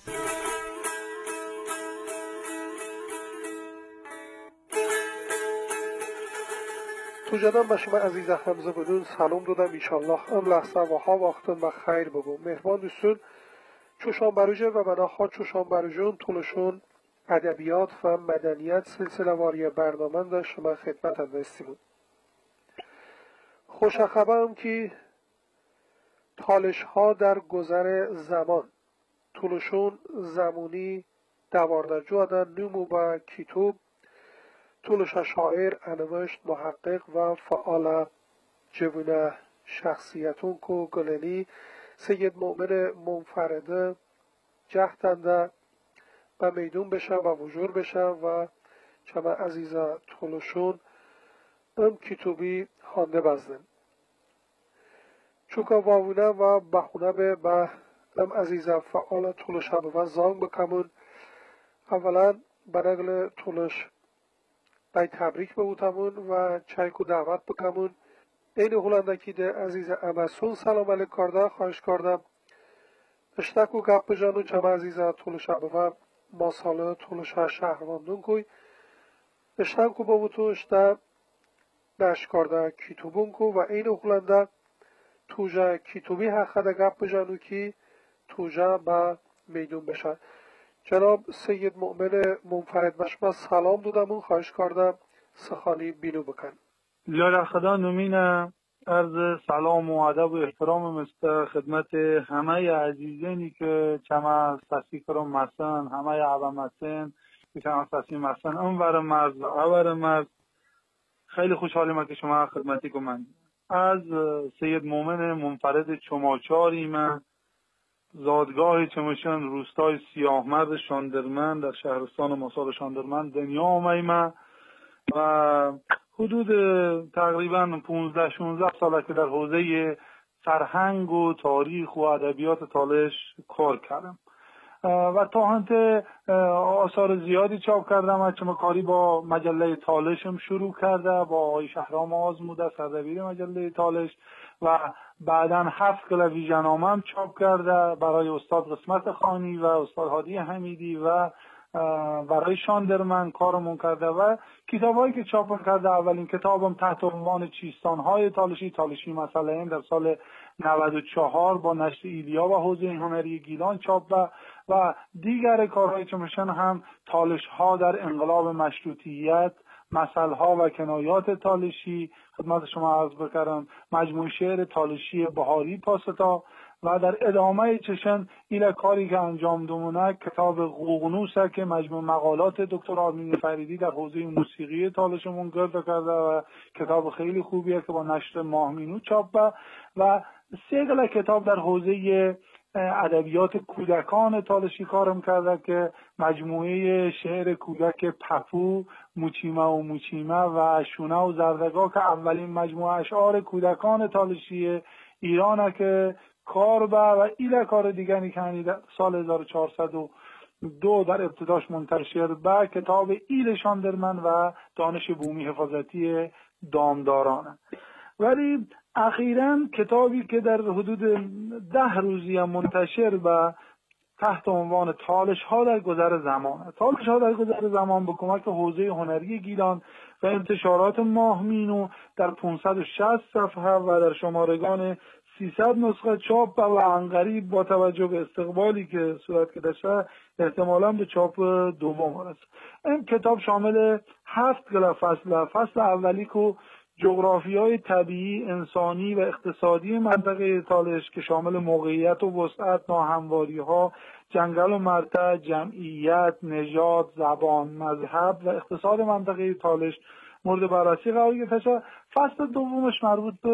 تو جدم به شما عزیز حمزه بدون سلام دادم ایشالله ام لحظه و ها وقتن و خیر بگو مهمان دوستون چوشان بروجه و بناخوا چوشان بروجون تلوشون ادبیات و مدنیت سلسله واری برنامه در شما خدمت اندستیم. خوش خبرم که تالش ها در گذر زمان تلوشون زمانی دوارده جوادن نمو با کتاب تلوش شاعر انوشت محقق و فعال جوونه شخصیتون کو گلنی سید مؤمن منفرده جهتنده و میدون بشه و وجور بشه و چما عزیزا تلوشون ام کتابی خوانده بزدن چوکا واوونه و بخونه به به ام عزیزا فعال تلوش هم و زانگ بکمون اولا برگل تلوش بای تبریک بودمون و چایکو دعوت بکمون این هلندکی ده عزیز امسون سلام علیک کرده خواهش کردم اشتاکو گپ بجانون چم عزیزا تلوش هم و ماساله تلوش ها شهرواندون کوی اشتاکو با بوتو اشتا نش کرده کتوبون کو و این هلنده توجه کتوبی حقه ده گپ بجانو کی توجه با میدون بشن. جناب سید مؤمن منفرد بشما سلام دادمون خواهش کردم سخانی بینو بکن. لاله خدا نمینه عرض سلام و ادب و احترام مست خدمت همه عزیزانی که چما سسی کرم مسن همه عوام مسن که چما سسی مسن انور مرز و اور مرز خیلی خوشحالیم که شما خدمتی کنم. از سید مؤمن منفرد چماچاری من زادگاه چمشن روستای سیاهمرد شاندرمن در شهرستان ماسال شاندرمن دنیا آمدیم و حدود تقریبا پانزده شانزده ساله که در حوزه فرهنگ و تاریخ و ادبیات تالش کار کردم و تا هنته آثار زیادی چاپ کردم. چون کاری با مجله تالشم شروع کرده با آقای شهرام آزموده سردبیر مجله تالش و بعداً هفت کلا ویژنامه هم چاپ کرده برای استاد قسمت خانی و استاد هادی حمیدی و برای شاندرمن کارمون کرده و کتابایی که چاپ کرده اولین کتابم تحت عنوان چیستان‌های تالشی تالشی مسئله این در سال نود و چهار با نشر ایلیا و حوزه هنری گیلان چاپ و دیگر کارهای چمشن هم تالش‌ها در انقلاب مشروطیت مسائل‌ها و کنایات تالشی خدمت شما عرض بکردم مجموعه شعر تالشی بهاری پاستا و در ادامه چشن ایل کاری که انجام دومونه کتاب قوقنوسه که مجموع مقالات دکتر آرمین فریدی در حوزه موسیقی تالشمون گرد کرده و کتاب خیلی خوبیه که با نشر ماهمینو چاپ و سه گله کتاب در حوزه ادبیات کودکان تالشی کارم کرده که مجموعه شعر کودک پپو موچیمه و موچیمه و شونه و زردگاه که اولین مجموعه اشعار کودکان تالشی ایرانه که کار با و ایل کار دیگری که سال هزار و چهارصد و دو در ابتداش منتشر به کتاب ایل شاندرمن و دانش بومی حفاظتی دامدارانه. ولی اخیراً کتابی که در حدود ده روزی هم منتشر به تحت عنوان تالش ها در گذر زمان تالش ها در گذر زمان به کمک حوزه هنری گیلان و انتشارات ماهمینو در پانصد و شصت صفحه و در شمارگان سیصد نسخه چاپ و عنقریب با توجه به استقبالی که صورت گرفته احتمالاً به چاپ دوم رسد. این کتاب شامل هفت گله فصل فصل اولی که جغرافیای طبیعی، انسانی و اقتصادی منطقه تالش که شامل موقعیت و وسعت، ناهمواری‌ها، جنگل و مرتع، جمعیت، نژاد، زبان، مذهب و اقتصاد منطقه تالش مورد بررسی قرار گرفته. فصل دومش مربوط به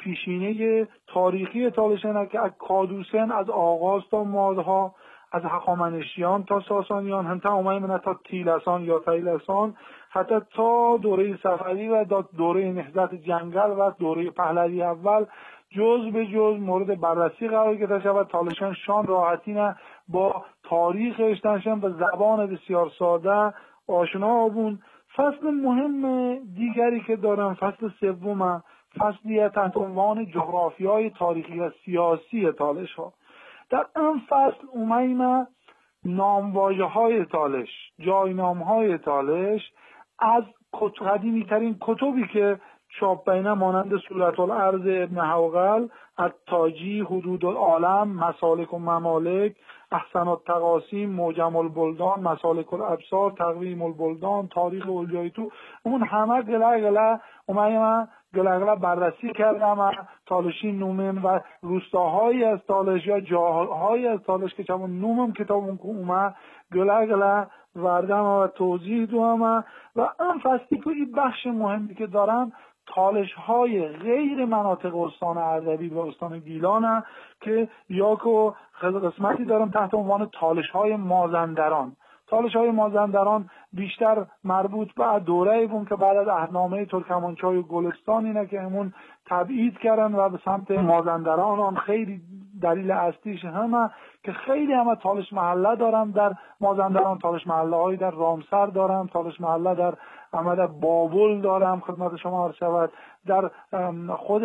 پیشینه تاریخی تالشن که از کادوسن از آغاز تا مادها، از هخامنشیان تا ساسانیان، هم تا اومایمنه تا تیلسان یا تیلسان، حتی تا دوره صفوی و دوره نهضت جنگل و دوره پهلوی اول جز به جز مورد بررسی قرار گرفته شود. تالشان شان راحتی نه با تاریخ اشتنشان به زبان بسیار ساده آشنا بون. فصل مهم دیگری که دارم فصل سوم، فصلی تحت عنوان جغرافیای تاریخی و سیاسی تالش ها. در این فصل اومیم نامواژه های تالش، جاینام های تالش از قدیمی ترین کتبی که چاپ بینه مانند صورت الارض ابن حوقل، التاجی، حدود العالم، مسالک و ممالک، احسن التقاسیم، معجم البلدان، مسالک الابصار، تقویم البلدان، تاریخ اولیایتو، اون همه گله گله اومیم گله گله بررسی کردم. تالشی نومن و روستاهایی از تالش یا جاهایی از تالش که چمون نومم کتابون که اومه گله گله وردم و توضیح دوام. و اون فصلی که این بخش مهمی که دارم تالش های غیر مناطق استان اردبیل و استان گیلان که یا که قسمتی دارم تحت عنوان تالش های مازندران. تالش های مازندران بیشتر مربوط به دوره بون که بعد از عهدنامه ترکمانچای و گلستان اینه که همون تبعید کردن و به سمت مازندران. آن خیلی دلیل اصلیش همه که خیلی همه تالش محله دارم در مازندران، تالش محله هایی در رامسر دارم، تالش محله در عمل بابل دارم خدمت شما عرض شود، در خود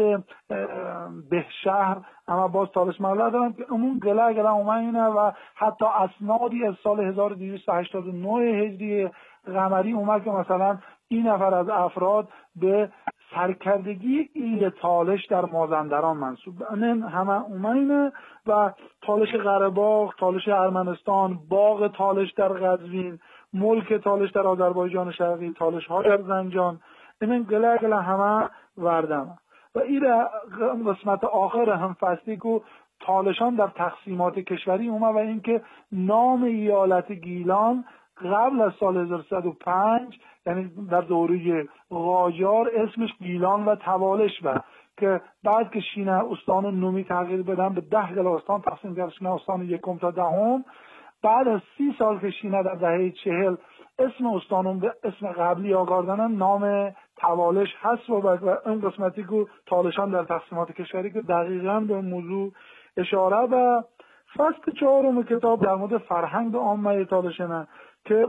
بهشهر اما باز تالش محله دارم که امون گله گله اومینه و حتی اسنادی از سال هزار و دویست و هشتاد و نه هجری قمری اومد که مثلا این نفر از افراد به سرکردگی عید تالش در مازندران منصوب به این همه اومینه. و تالش قره‌باغ، تالش ارمنستان، باغ تالش در قزوین، ملک تالش در آذربایجان شرقی، تالش ها در زنجان، این گله گله همه وردم. و این قسمت آخر هم فصلی که تالشان در تقسیمات کشوری اومد و اینکه نام ایالت گیلان قبل از سال هزار و سیصد و پنج یعنی در دوره قاجار اسمش گیلان و توالش بود که بعد که شینه استان نومی تغییر بدن به ده گلاستان تقسیم کرد، شینه استان یکم تا دهم. بعد از سی سال که شینه در دهه چهل اسم استانون به اسم قبلی آوردن نام توالش هست و این قسمتی که تالشان در تقسیمات کشوری که دقیقاً به موضوع اشاره. و فصل چهارم کتاب در مورد فرهنگ عامه تالشنه که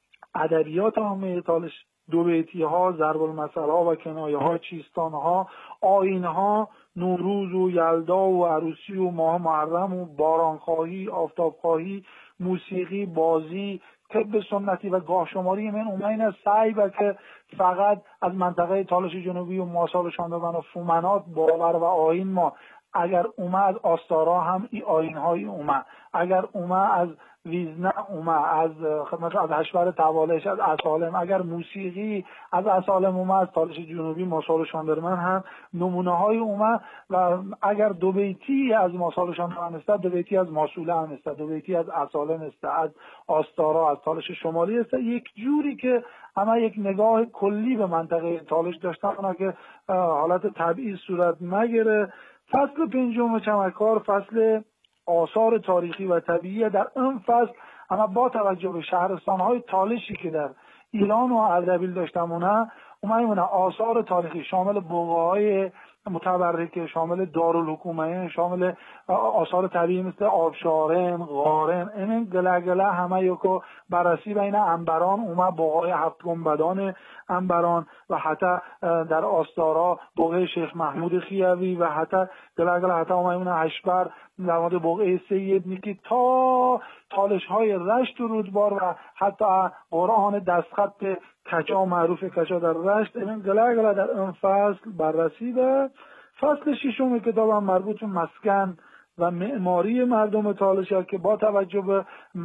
ادبیات عامه تالش، دو بیتی ها، ضرب المثل ها و کنایه ها، چیستان ها، آیین ها، نوروز و یلدا و عروسی و ماه محرم و بارانخواهی، آفتابخواهی، موسیقی، بازی، طب سنتی و گاه شماری. من اومین سعی و که فقط از منطقه تالش جنوبی و ماسال شاندوان و فومنات باور و آیین ما، اگر اومه از آستارا هم ای آیین های اومه، اگر اومه از ویزنه اومه، از خدمت از هشور توالش، از اصالم، اگر موسیقی از اصالم اومه، از تالش جنوبی ماسال شاندرمن هم نمونه های اومه. و اگر دو بیتی از ماسال شاندرمن است، دو بیتی از ماسوله هم است، دو بیتی از اصالم است، از آستارا، از تالش شمالی است. یک جوری که اما یک نگاه کلی به منطقه تالش داشتن اونا که حالت طبیعی صورت نگیره. فصل پنجم چمکار فصل آثار تاریخی و طبیعی. در این فصل اما با توجه به شهرستان‌های تالشی که در ایران و اردبیل داشتمونه اومدیم آثار تاریخی شامل بقعه‌های متبرکه، شامل دارالحکومه، شامل آثار طبیعی مثل آبشارن، غارن، این گله گله همه یکو بررسی بین انبران اومد، بقعه هفت گنبدان انبران و حتی در آستارا بقعه شیخ محمود خیوی و حتی گله گله حتی اومد هشبر در مورد بقعه سید نیکی تا تالش های رشت و رودبار و حتی قرآن دستخط کچا معروف کچا در رشت. این گله گله در این فصل بررسی ده. فصل ششم کتابم مربوط به مسکن و معماری مردم تالش است که با توجه به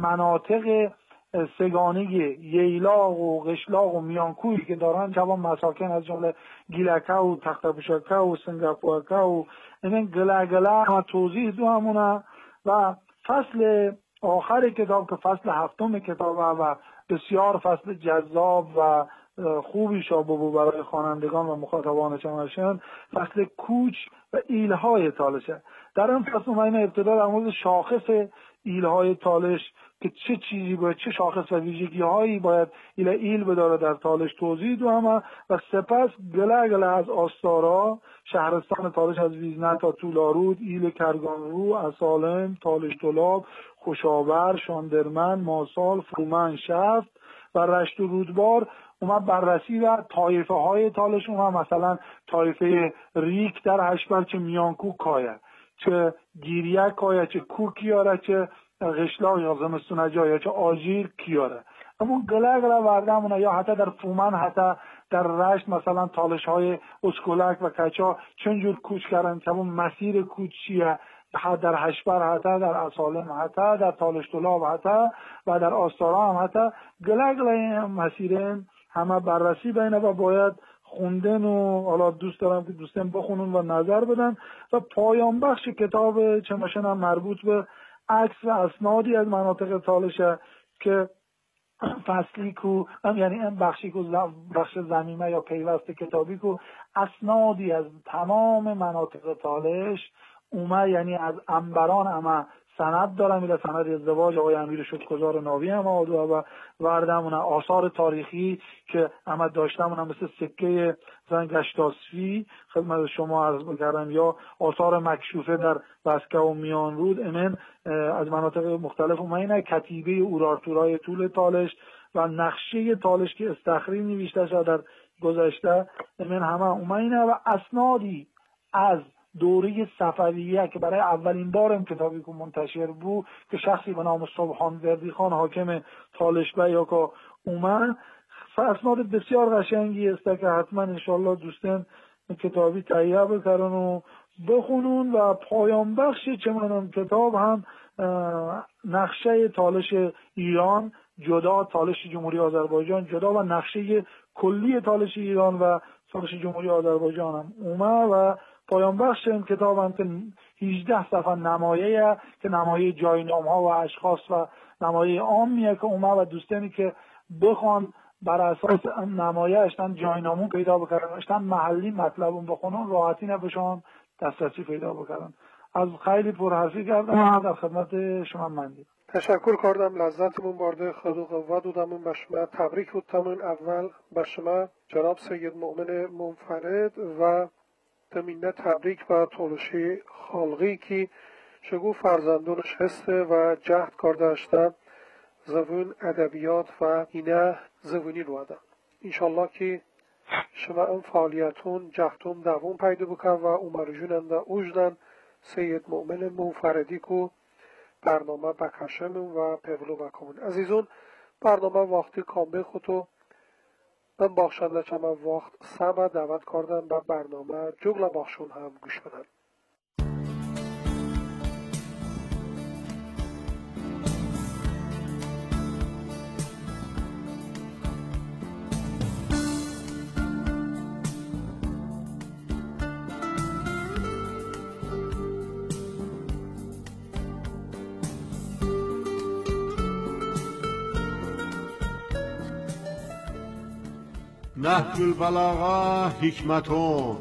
مناطق سگانه ییلاق و قشلاق و میانکویی که دارن جوان مساکن از جمله گیلکه و تختپوشکه و سنگاپورکه و این گله گله هم توضیح دو همونه. و فصل آخر کتاب که فصل هفتم کتاب و بسیار فصل جذاب و خوبی شابه برای خوانندگان و مخاطبان چمرشن، فصل کوچ و ایلهای تالشه. در این فصل من ابتدا در مورد شاخص ایلهای تالش که چه چیزی باید، چه شاخص و ویژگی هایی باید ایل ایل بداره در تالش توضیح دوام و سپس گله گله از آستارا، شهرستان تالش از ویزنه تا طولارود، ایل کرگانرو، اسالم، تالش دولاب، خوشاور، شاندرمن، ماسال، فرومن، شفت و رشت و رودبار اومد بررسی و طایفه های تالش اومد، مثلا طایفه ریک در هشبر چه میانکو کایه، چه گیریه کایه، چه کو کیاره، چه غشلاق یا زمستون جایه، چه آژیر کیاره. اما گله گله وردمونه یا حتی در فومن، حتی در رشت مثلا تالش های اسکولک و کچا چنجور کوچ کردن که همون مسیر کوچ چیه، در هشبر حتی، در اسالم حتی، در تالش دولاب حتی و در آستارا هم حتی گله گله مسیرن همه بررسی بینه و باید خوندن و حالا دوست دارم که دوستان بخونن و نظر بدن. و پایان بخش کتاب چماشن هم مربوط به عکس و اسنادی از مناطق تالشه که فصلی کو هم یعنی این بخشی کو بخش زمینه یا پیوست کتابی کو اسنادی از تمام مناطق تالش اومه، یعنی از انبران اما سند دارم، میره سند ازدواج آقای امیر شکرگزار ناوی هم و وردمونه آثار تاریخی که اما داشتمونه مثل سکه زن گشتاسفی خدمت شما عرض بکردم یا آثار مکشوفه در بسکه و میان رود امن از مناطق مختلف اومینه، کتیبه اورارتورای طول تالش و نقشه تالش که استخری نوشته شده در گذشته امن همه اومینه و اسنادی از دوره صفویه که برای اولین بار این کتابی که منتشر بود که شخصی به نام سبحان وردی خان حاکم تالش بیا که اومد، اسناد بسیار قشنگی است که حتما انشالله دوستان کتابی تهیه بکنن و بخونون. و پایان بخش چمنان کتاب هم نقشه تالش ایران جدا، تالش جمهوری آذربایجان جدا و نقشه کلی تالش ایران و تالش جمهوری آذربایجان هم اومد. و پایان بخش این کتاب هم که هجده صفحه نمایه که نمایه جاینام ها و اشخاص و نمایه عامیه که اومد و دوستانی که بخوان بر اساس نمایه اشتن جاینامون پیدا بکردن، اشتن محلی مطلبون بخونن، راحتی نبشان دسترسی پیدا بکردن. از خیلی پرحرفی کردم، در خدمت شما مندیم. تشکر کردم، لذتمون برده، خدا قوت دادمون به شما، تبریک بودتمون اول به شما جناب سید مؤمن منفرد و تمینه تبریک و تولشی خالقی که شگو فرزندونش هسته و جهد کرده اشته زبون ادبیات و اینه زبونی رو آدم. انشالله که شما این فعالیتون جهتون دوام پیدا بکن و امرجوننده اوجدن سید مؤمن منفردی که برنامه بکشمون و پولو بکمون. عزیزون برنامه وقتی کامل خودو من باخشنده چما وقت سبا دعوت کردم به برنامه جگل باخشون هم گوش بدن. نهج البلاغه حکمتون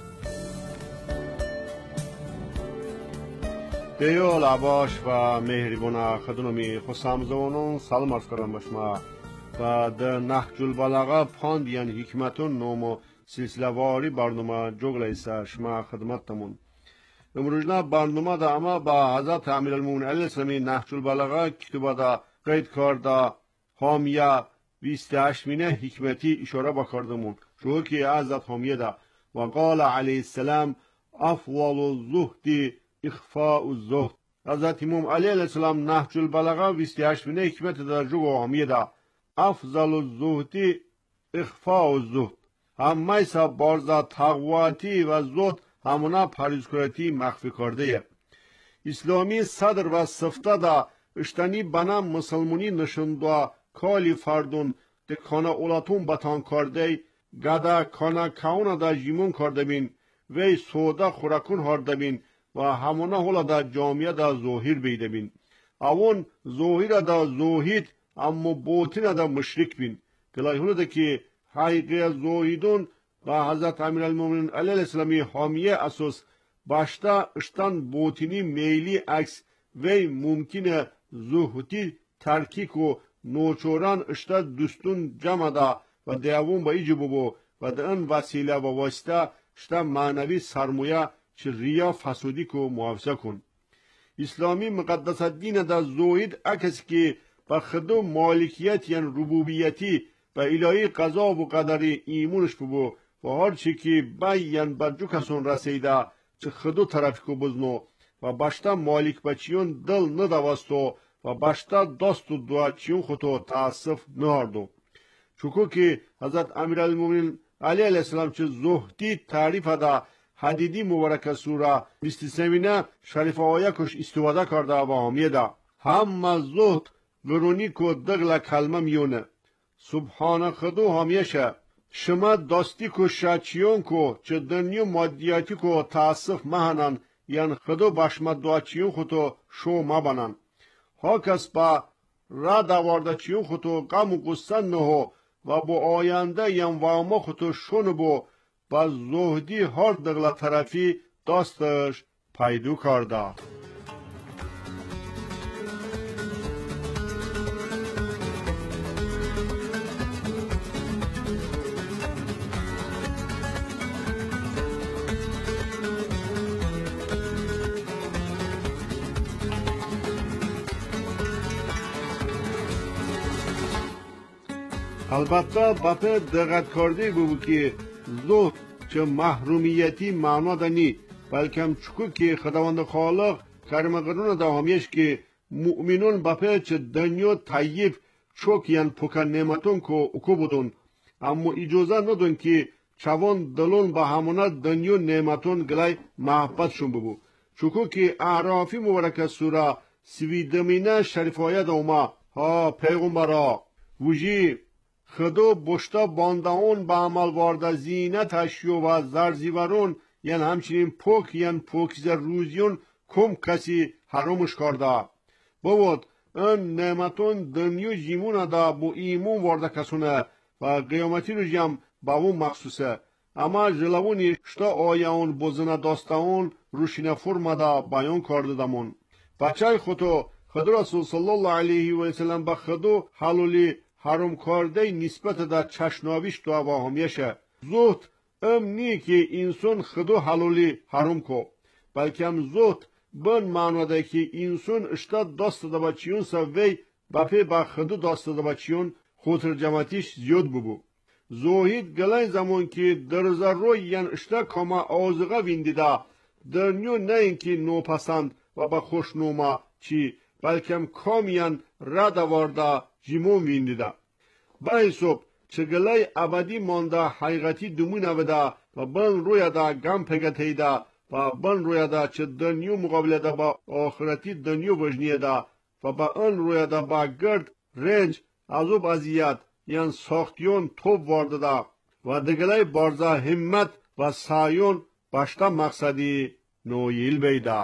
دیول عباش و مهربان خدنمی خسام زوانون سلام عرض کردم بشما و در نهج البلاغه پاند یعنی حکمتون نومو سلسله واری برنامه جگل ایسا شما خدمتتمون. امروزنا برنامه دا اما با حضرت امیرالمومنین علیه السلامی نهج البلاغه کتابه دا قید کرده حامیه بیست و هشتمینه حکمتی اشاره بکردمون شو که حضرت حامیه دا و قال علیه السلام افضل الزهد اخفاء الزهد. حضرت امام علیه السلام نهج البلاغه بیست و هشتمینه حکمت در جو حامیه دا افضل الزهد اخفاء الزهد. همه سا بارزا تقواتی و زهد همونا پریزکارتی مخفی کرده. اسلامی صدر و صفته دا اشتنی بنا مسلمانی نشنده کالی فردون ده کانا اولاتون بطان کرده گدا کانا کاونا دا جیمون کرده بین وی سودا خورکون هارده بین و همونا هولا دا جامعه دا ظاهر بیده بین اون ظاهر دا زوهید اما بوتین دا مشرک بین کلای هولا دا که حقیقی زوهیدون و حضرت امیرالمومنین علیه السلامی حامیه اساس başta ıştan botini meyli aks ve mümkine zuhti terkik o noçoran ışta düstun camada ve devamın bayıcı bu ve de en vasile ve vasıta ışta manevi sarmoya çi riya fasudi ko muhafaza kun. İslami muqaddasat dine da zoid akes ki ba khudum malikiyet yan rububiyeti ve ilahi qaza bu qadari imunش bu و هر چی که بیان برجو کسون رسیده چه خودو طرف کو بزنو و باشتا مالک بچیون دل ندواستو و باشتا داستو دعا چیون خودو تاسف نهاردو. چوکو که حضرت امیرالمومنین علی علیه السلام چه زهدی تعریف دا حدیدی مبارک سوره بیست و سه شریف آیه کش استفاده کرده و همیه دا هم زهد ورونی کو دغلا کلمه میونه سبحان خودو همیشه شما داستی کو شاچیون کو چه دنیو مادیاتی کو تاسف مهنن یان خودو باشما دعاچیون خودو شو مبنن ها کس با را دوارده چیون خودو غم و قصه نهو و با آینده یان واما خودو شون بو با زهدی هر دغلا طرفی داستش پیدو کرده. البته باپه دقت کرده بود که زهد چه محرومیتی معنا دنی بلکه چکو که خداوند خالق کرم قرون دا همیش که مؤمنون باپه چه دنیا طیب چوک یان پوکا نعمتون کو اکو بودون اما اجازه ندون که چوان دلون با همونه دنیا نعمتون گلای محبت شون ببو چکو که اعرافی مبارک سوره سویدمینه شریفایه دا اوما ها پیغمبرا وجی خدو بشتا بانداون با عمل وارده زینتش و زرزیورون یعنی همچنین پوک یعنی پوکیز روزیون کم کسی حرامش کرده بود این نعمتون دنیو جیمون دا بو ایمون وارده کسونه و قیامتی رو جم با اون مخصوصه اما جلوونی شتا آیون بزنه داستاون روشینه فرما دا بیان کرده دمون بچه خودو خدو رسول صلی الله علیه و سلم با خدو حلولی حرام کرده نسبت در چشناویش دعا و همیشه زهد ام نی که انسان خودو حلالی حرام کو بلکه هم زهد بن معنا ده که انسان اشتا دست ده بچیون سوی بپی با خودو دست ده بچیون خود جمعتیش زیاد ببو زهید گلای زمان که در ضروی یعن اشتا کما آزغه ویندیده در نیو نه اینکه نو پسند و با خوشنوما چی بلکه هم کامیان رد وارده جیمون ویندیده برای صبح چگلای ابدی مانده حقیقتی دمون اوده و بن روی دا گم پگته ده و بن روی دا چه دنیو مقابله ده با آخرتی دنیو وجنیه ده و با ان روی دا با گرد رنج عذاب اذیت یعن ساختیون توب وارده ده و دگلای بارزه همت و سایون باشتا مقصدی نویل بیده.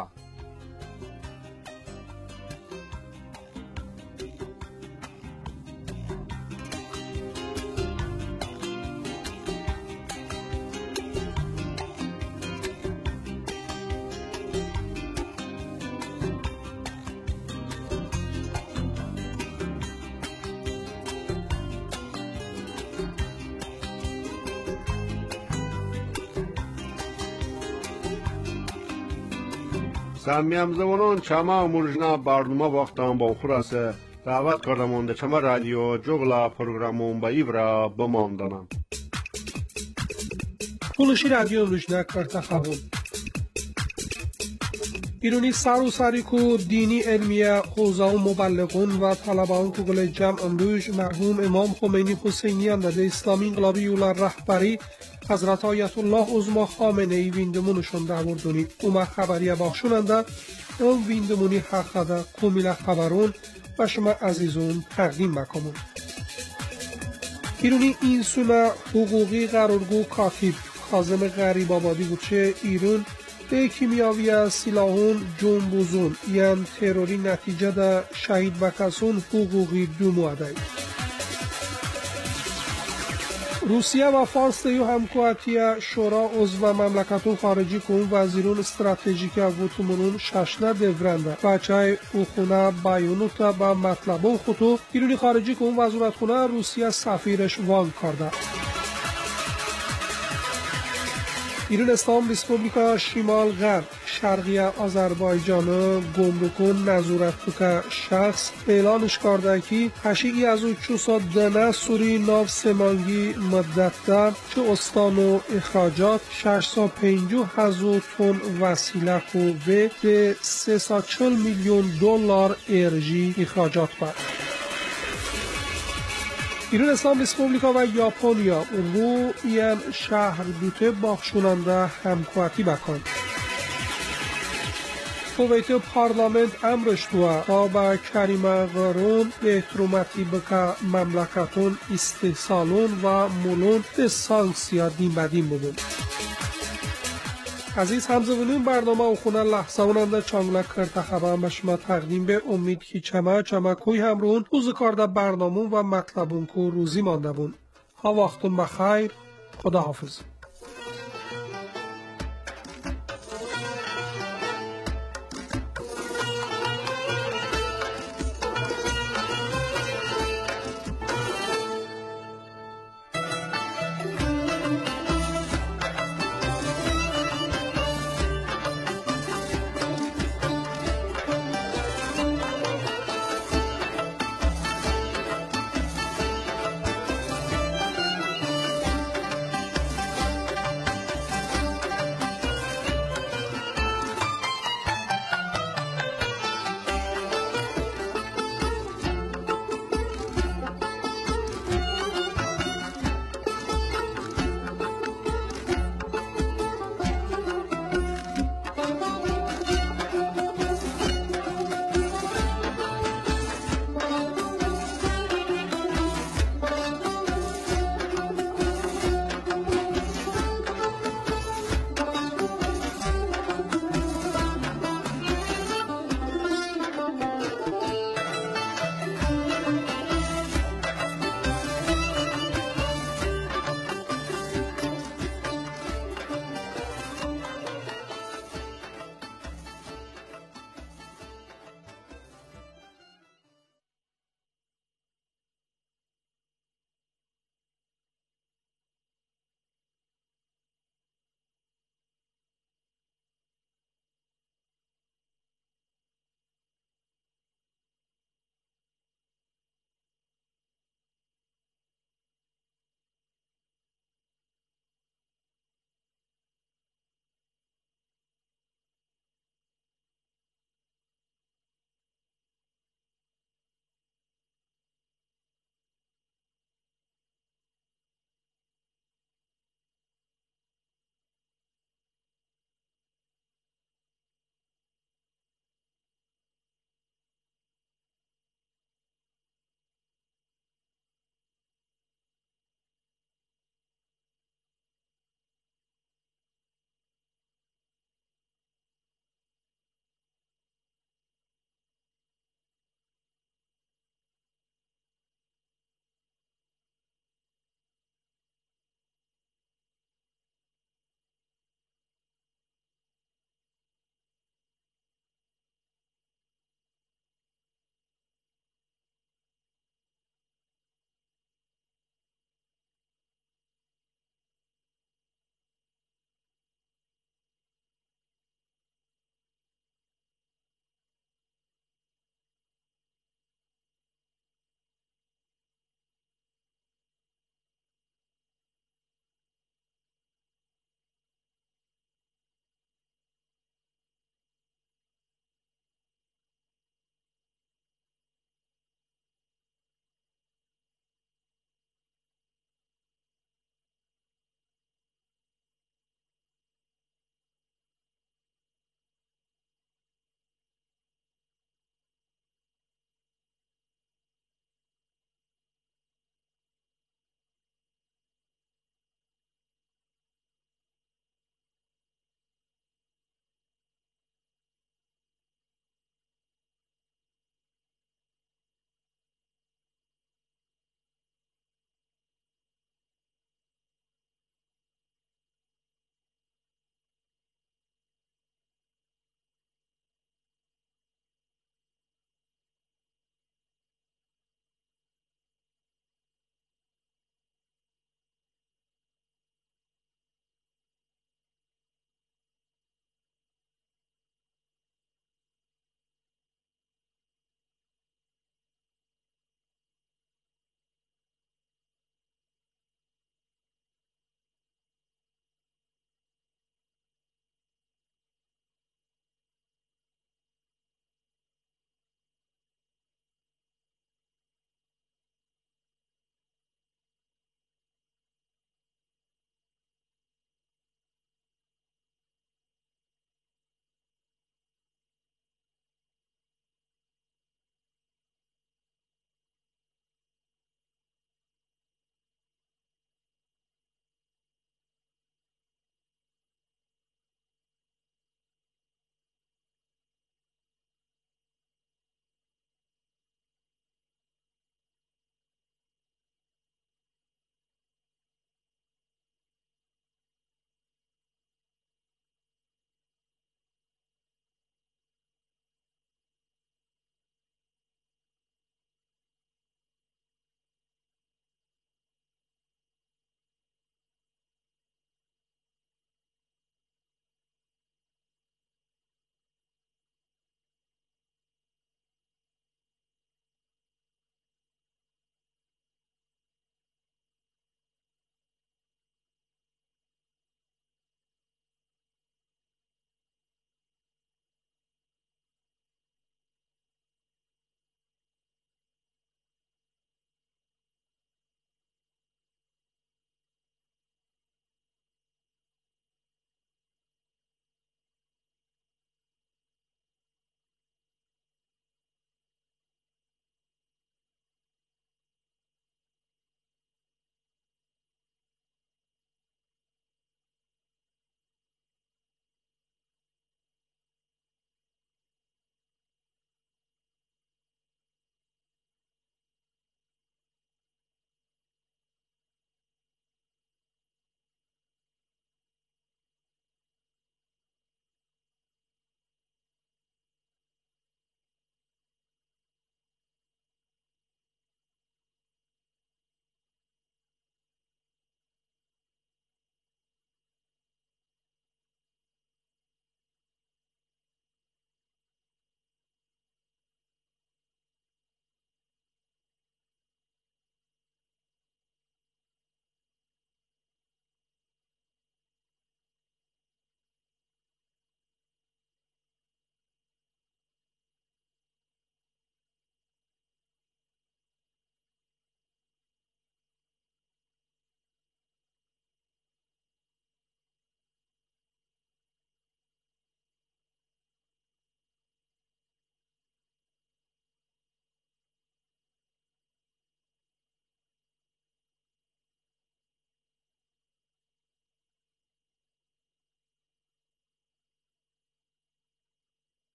سمیم زمانان چما مرجنا برنامه وقتان با خورسه دعوت کردمونده چما رادیو جغلا پروگرامون با ایورا بماندنم پولشی رادیو روشنا کرتا خبون ایرونی سارو ساریکو دینی علمیه حوزه و مبلغون و طلبان که گل جمع امروز مرحوم امام خمینی حسینی انداده اسلامی انقلابی اولا رهبری حضرت آیت الله عظما خامنه ای ویندمونشون داوردونی اوما خبریه باخشوننده اون ویندمونی حقاده کومیله خبرون و شما عزیزون تقدیم بکمون ایرونی این سونه حقوقی قرارگو کاتیب خازم غریب آبادی بوچه ایرون به کیمیاوی سلاحون جنبوزون یعنی تروری نتیجه ده شهید بکسون حقوقی دومواده روسیه و فارس دیو همکواتیه شورا عضو مملکتون خارجی کن وزیرون استراتژیک ووتومونون ششنه دیورنده بچه اوخونه بایونوتا با مطلبون خطو ایرونی خارجی کن وزارت خونه روسیه سفیرش وان کرده. ایران اسلام ریسپوبلیکا شمال غرب شرقی آذربایجان گمرکون نظارت که شخص اعلانش کرده که هشیگی از او چوسا دنه سوری ناو سمانگی مدت در چه استان و اخراجات ششصد و پنجاه هزار تن وسیله و به سیصد و چهل میلیون دلار انرژی اخراجات بر. ایران اسلام ریسپوبلیکا و یاپونیا رو این شهر دوته باخشوننده همکواتی بکن. کویت پارلمنت امرش دوا تا با کریمه غارون به احترامتی بکه مملکتون استحصالون و مولون به سانکسیا دیم بدیم بودن. عزیز همزبانان برنامه و خونه لحظه اوننده چانگلک کرده خبر به شما تقدیم به امید که چمه چمه کوی همرون روز کارده برنامه و مطلبون که روزی مانده بون. ها وقتون بخیر. خدا حافظ.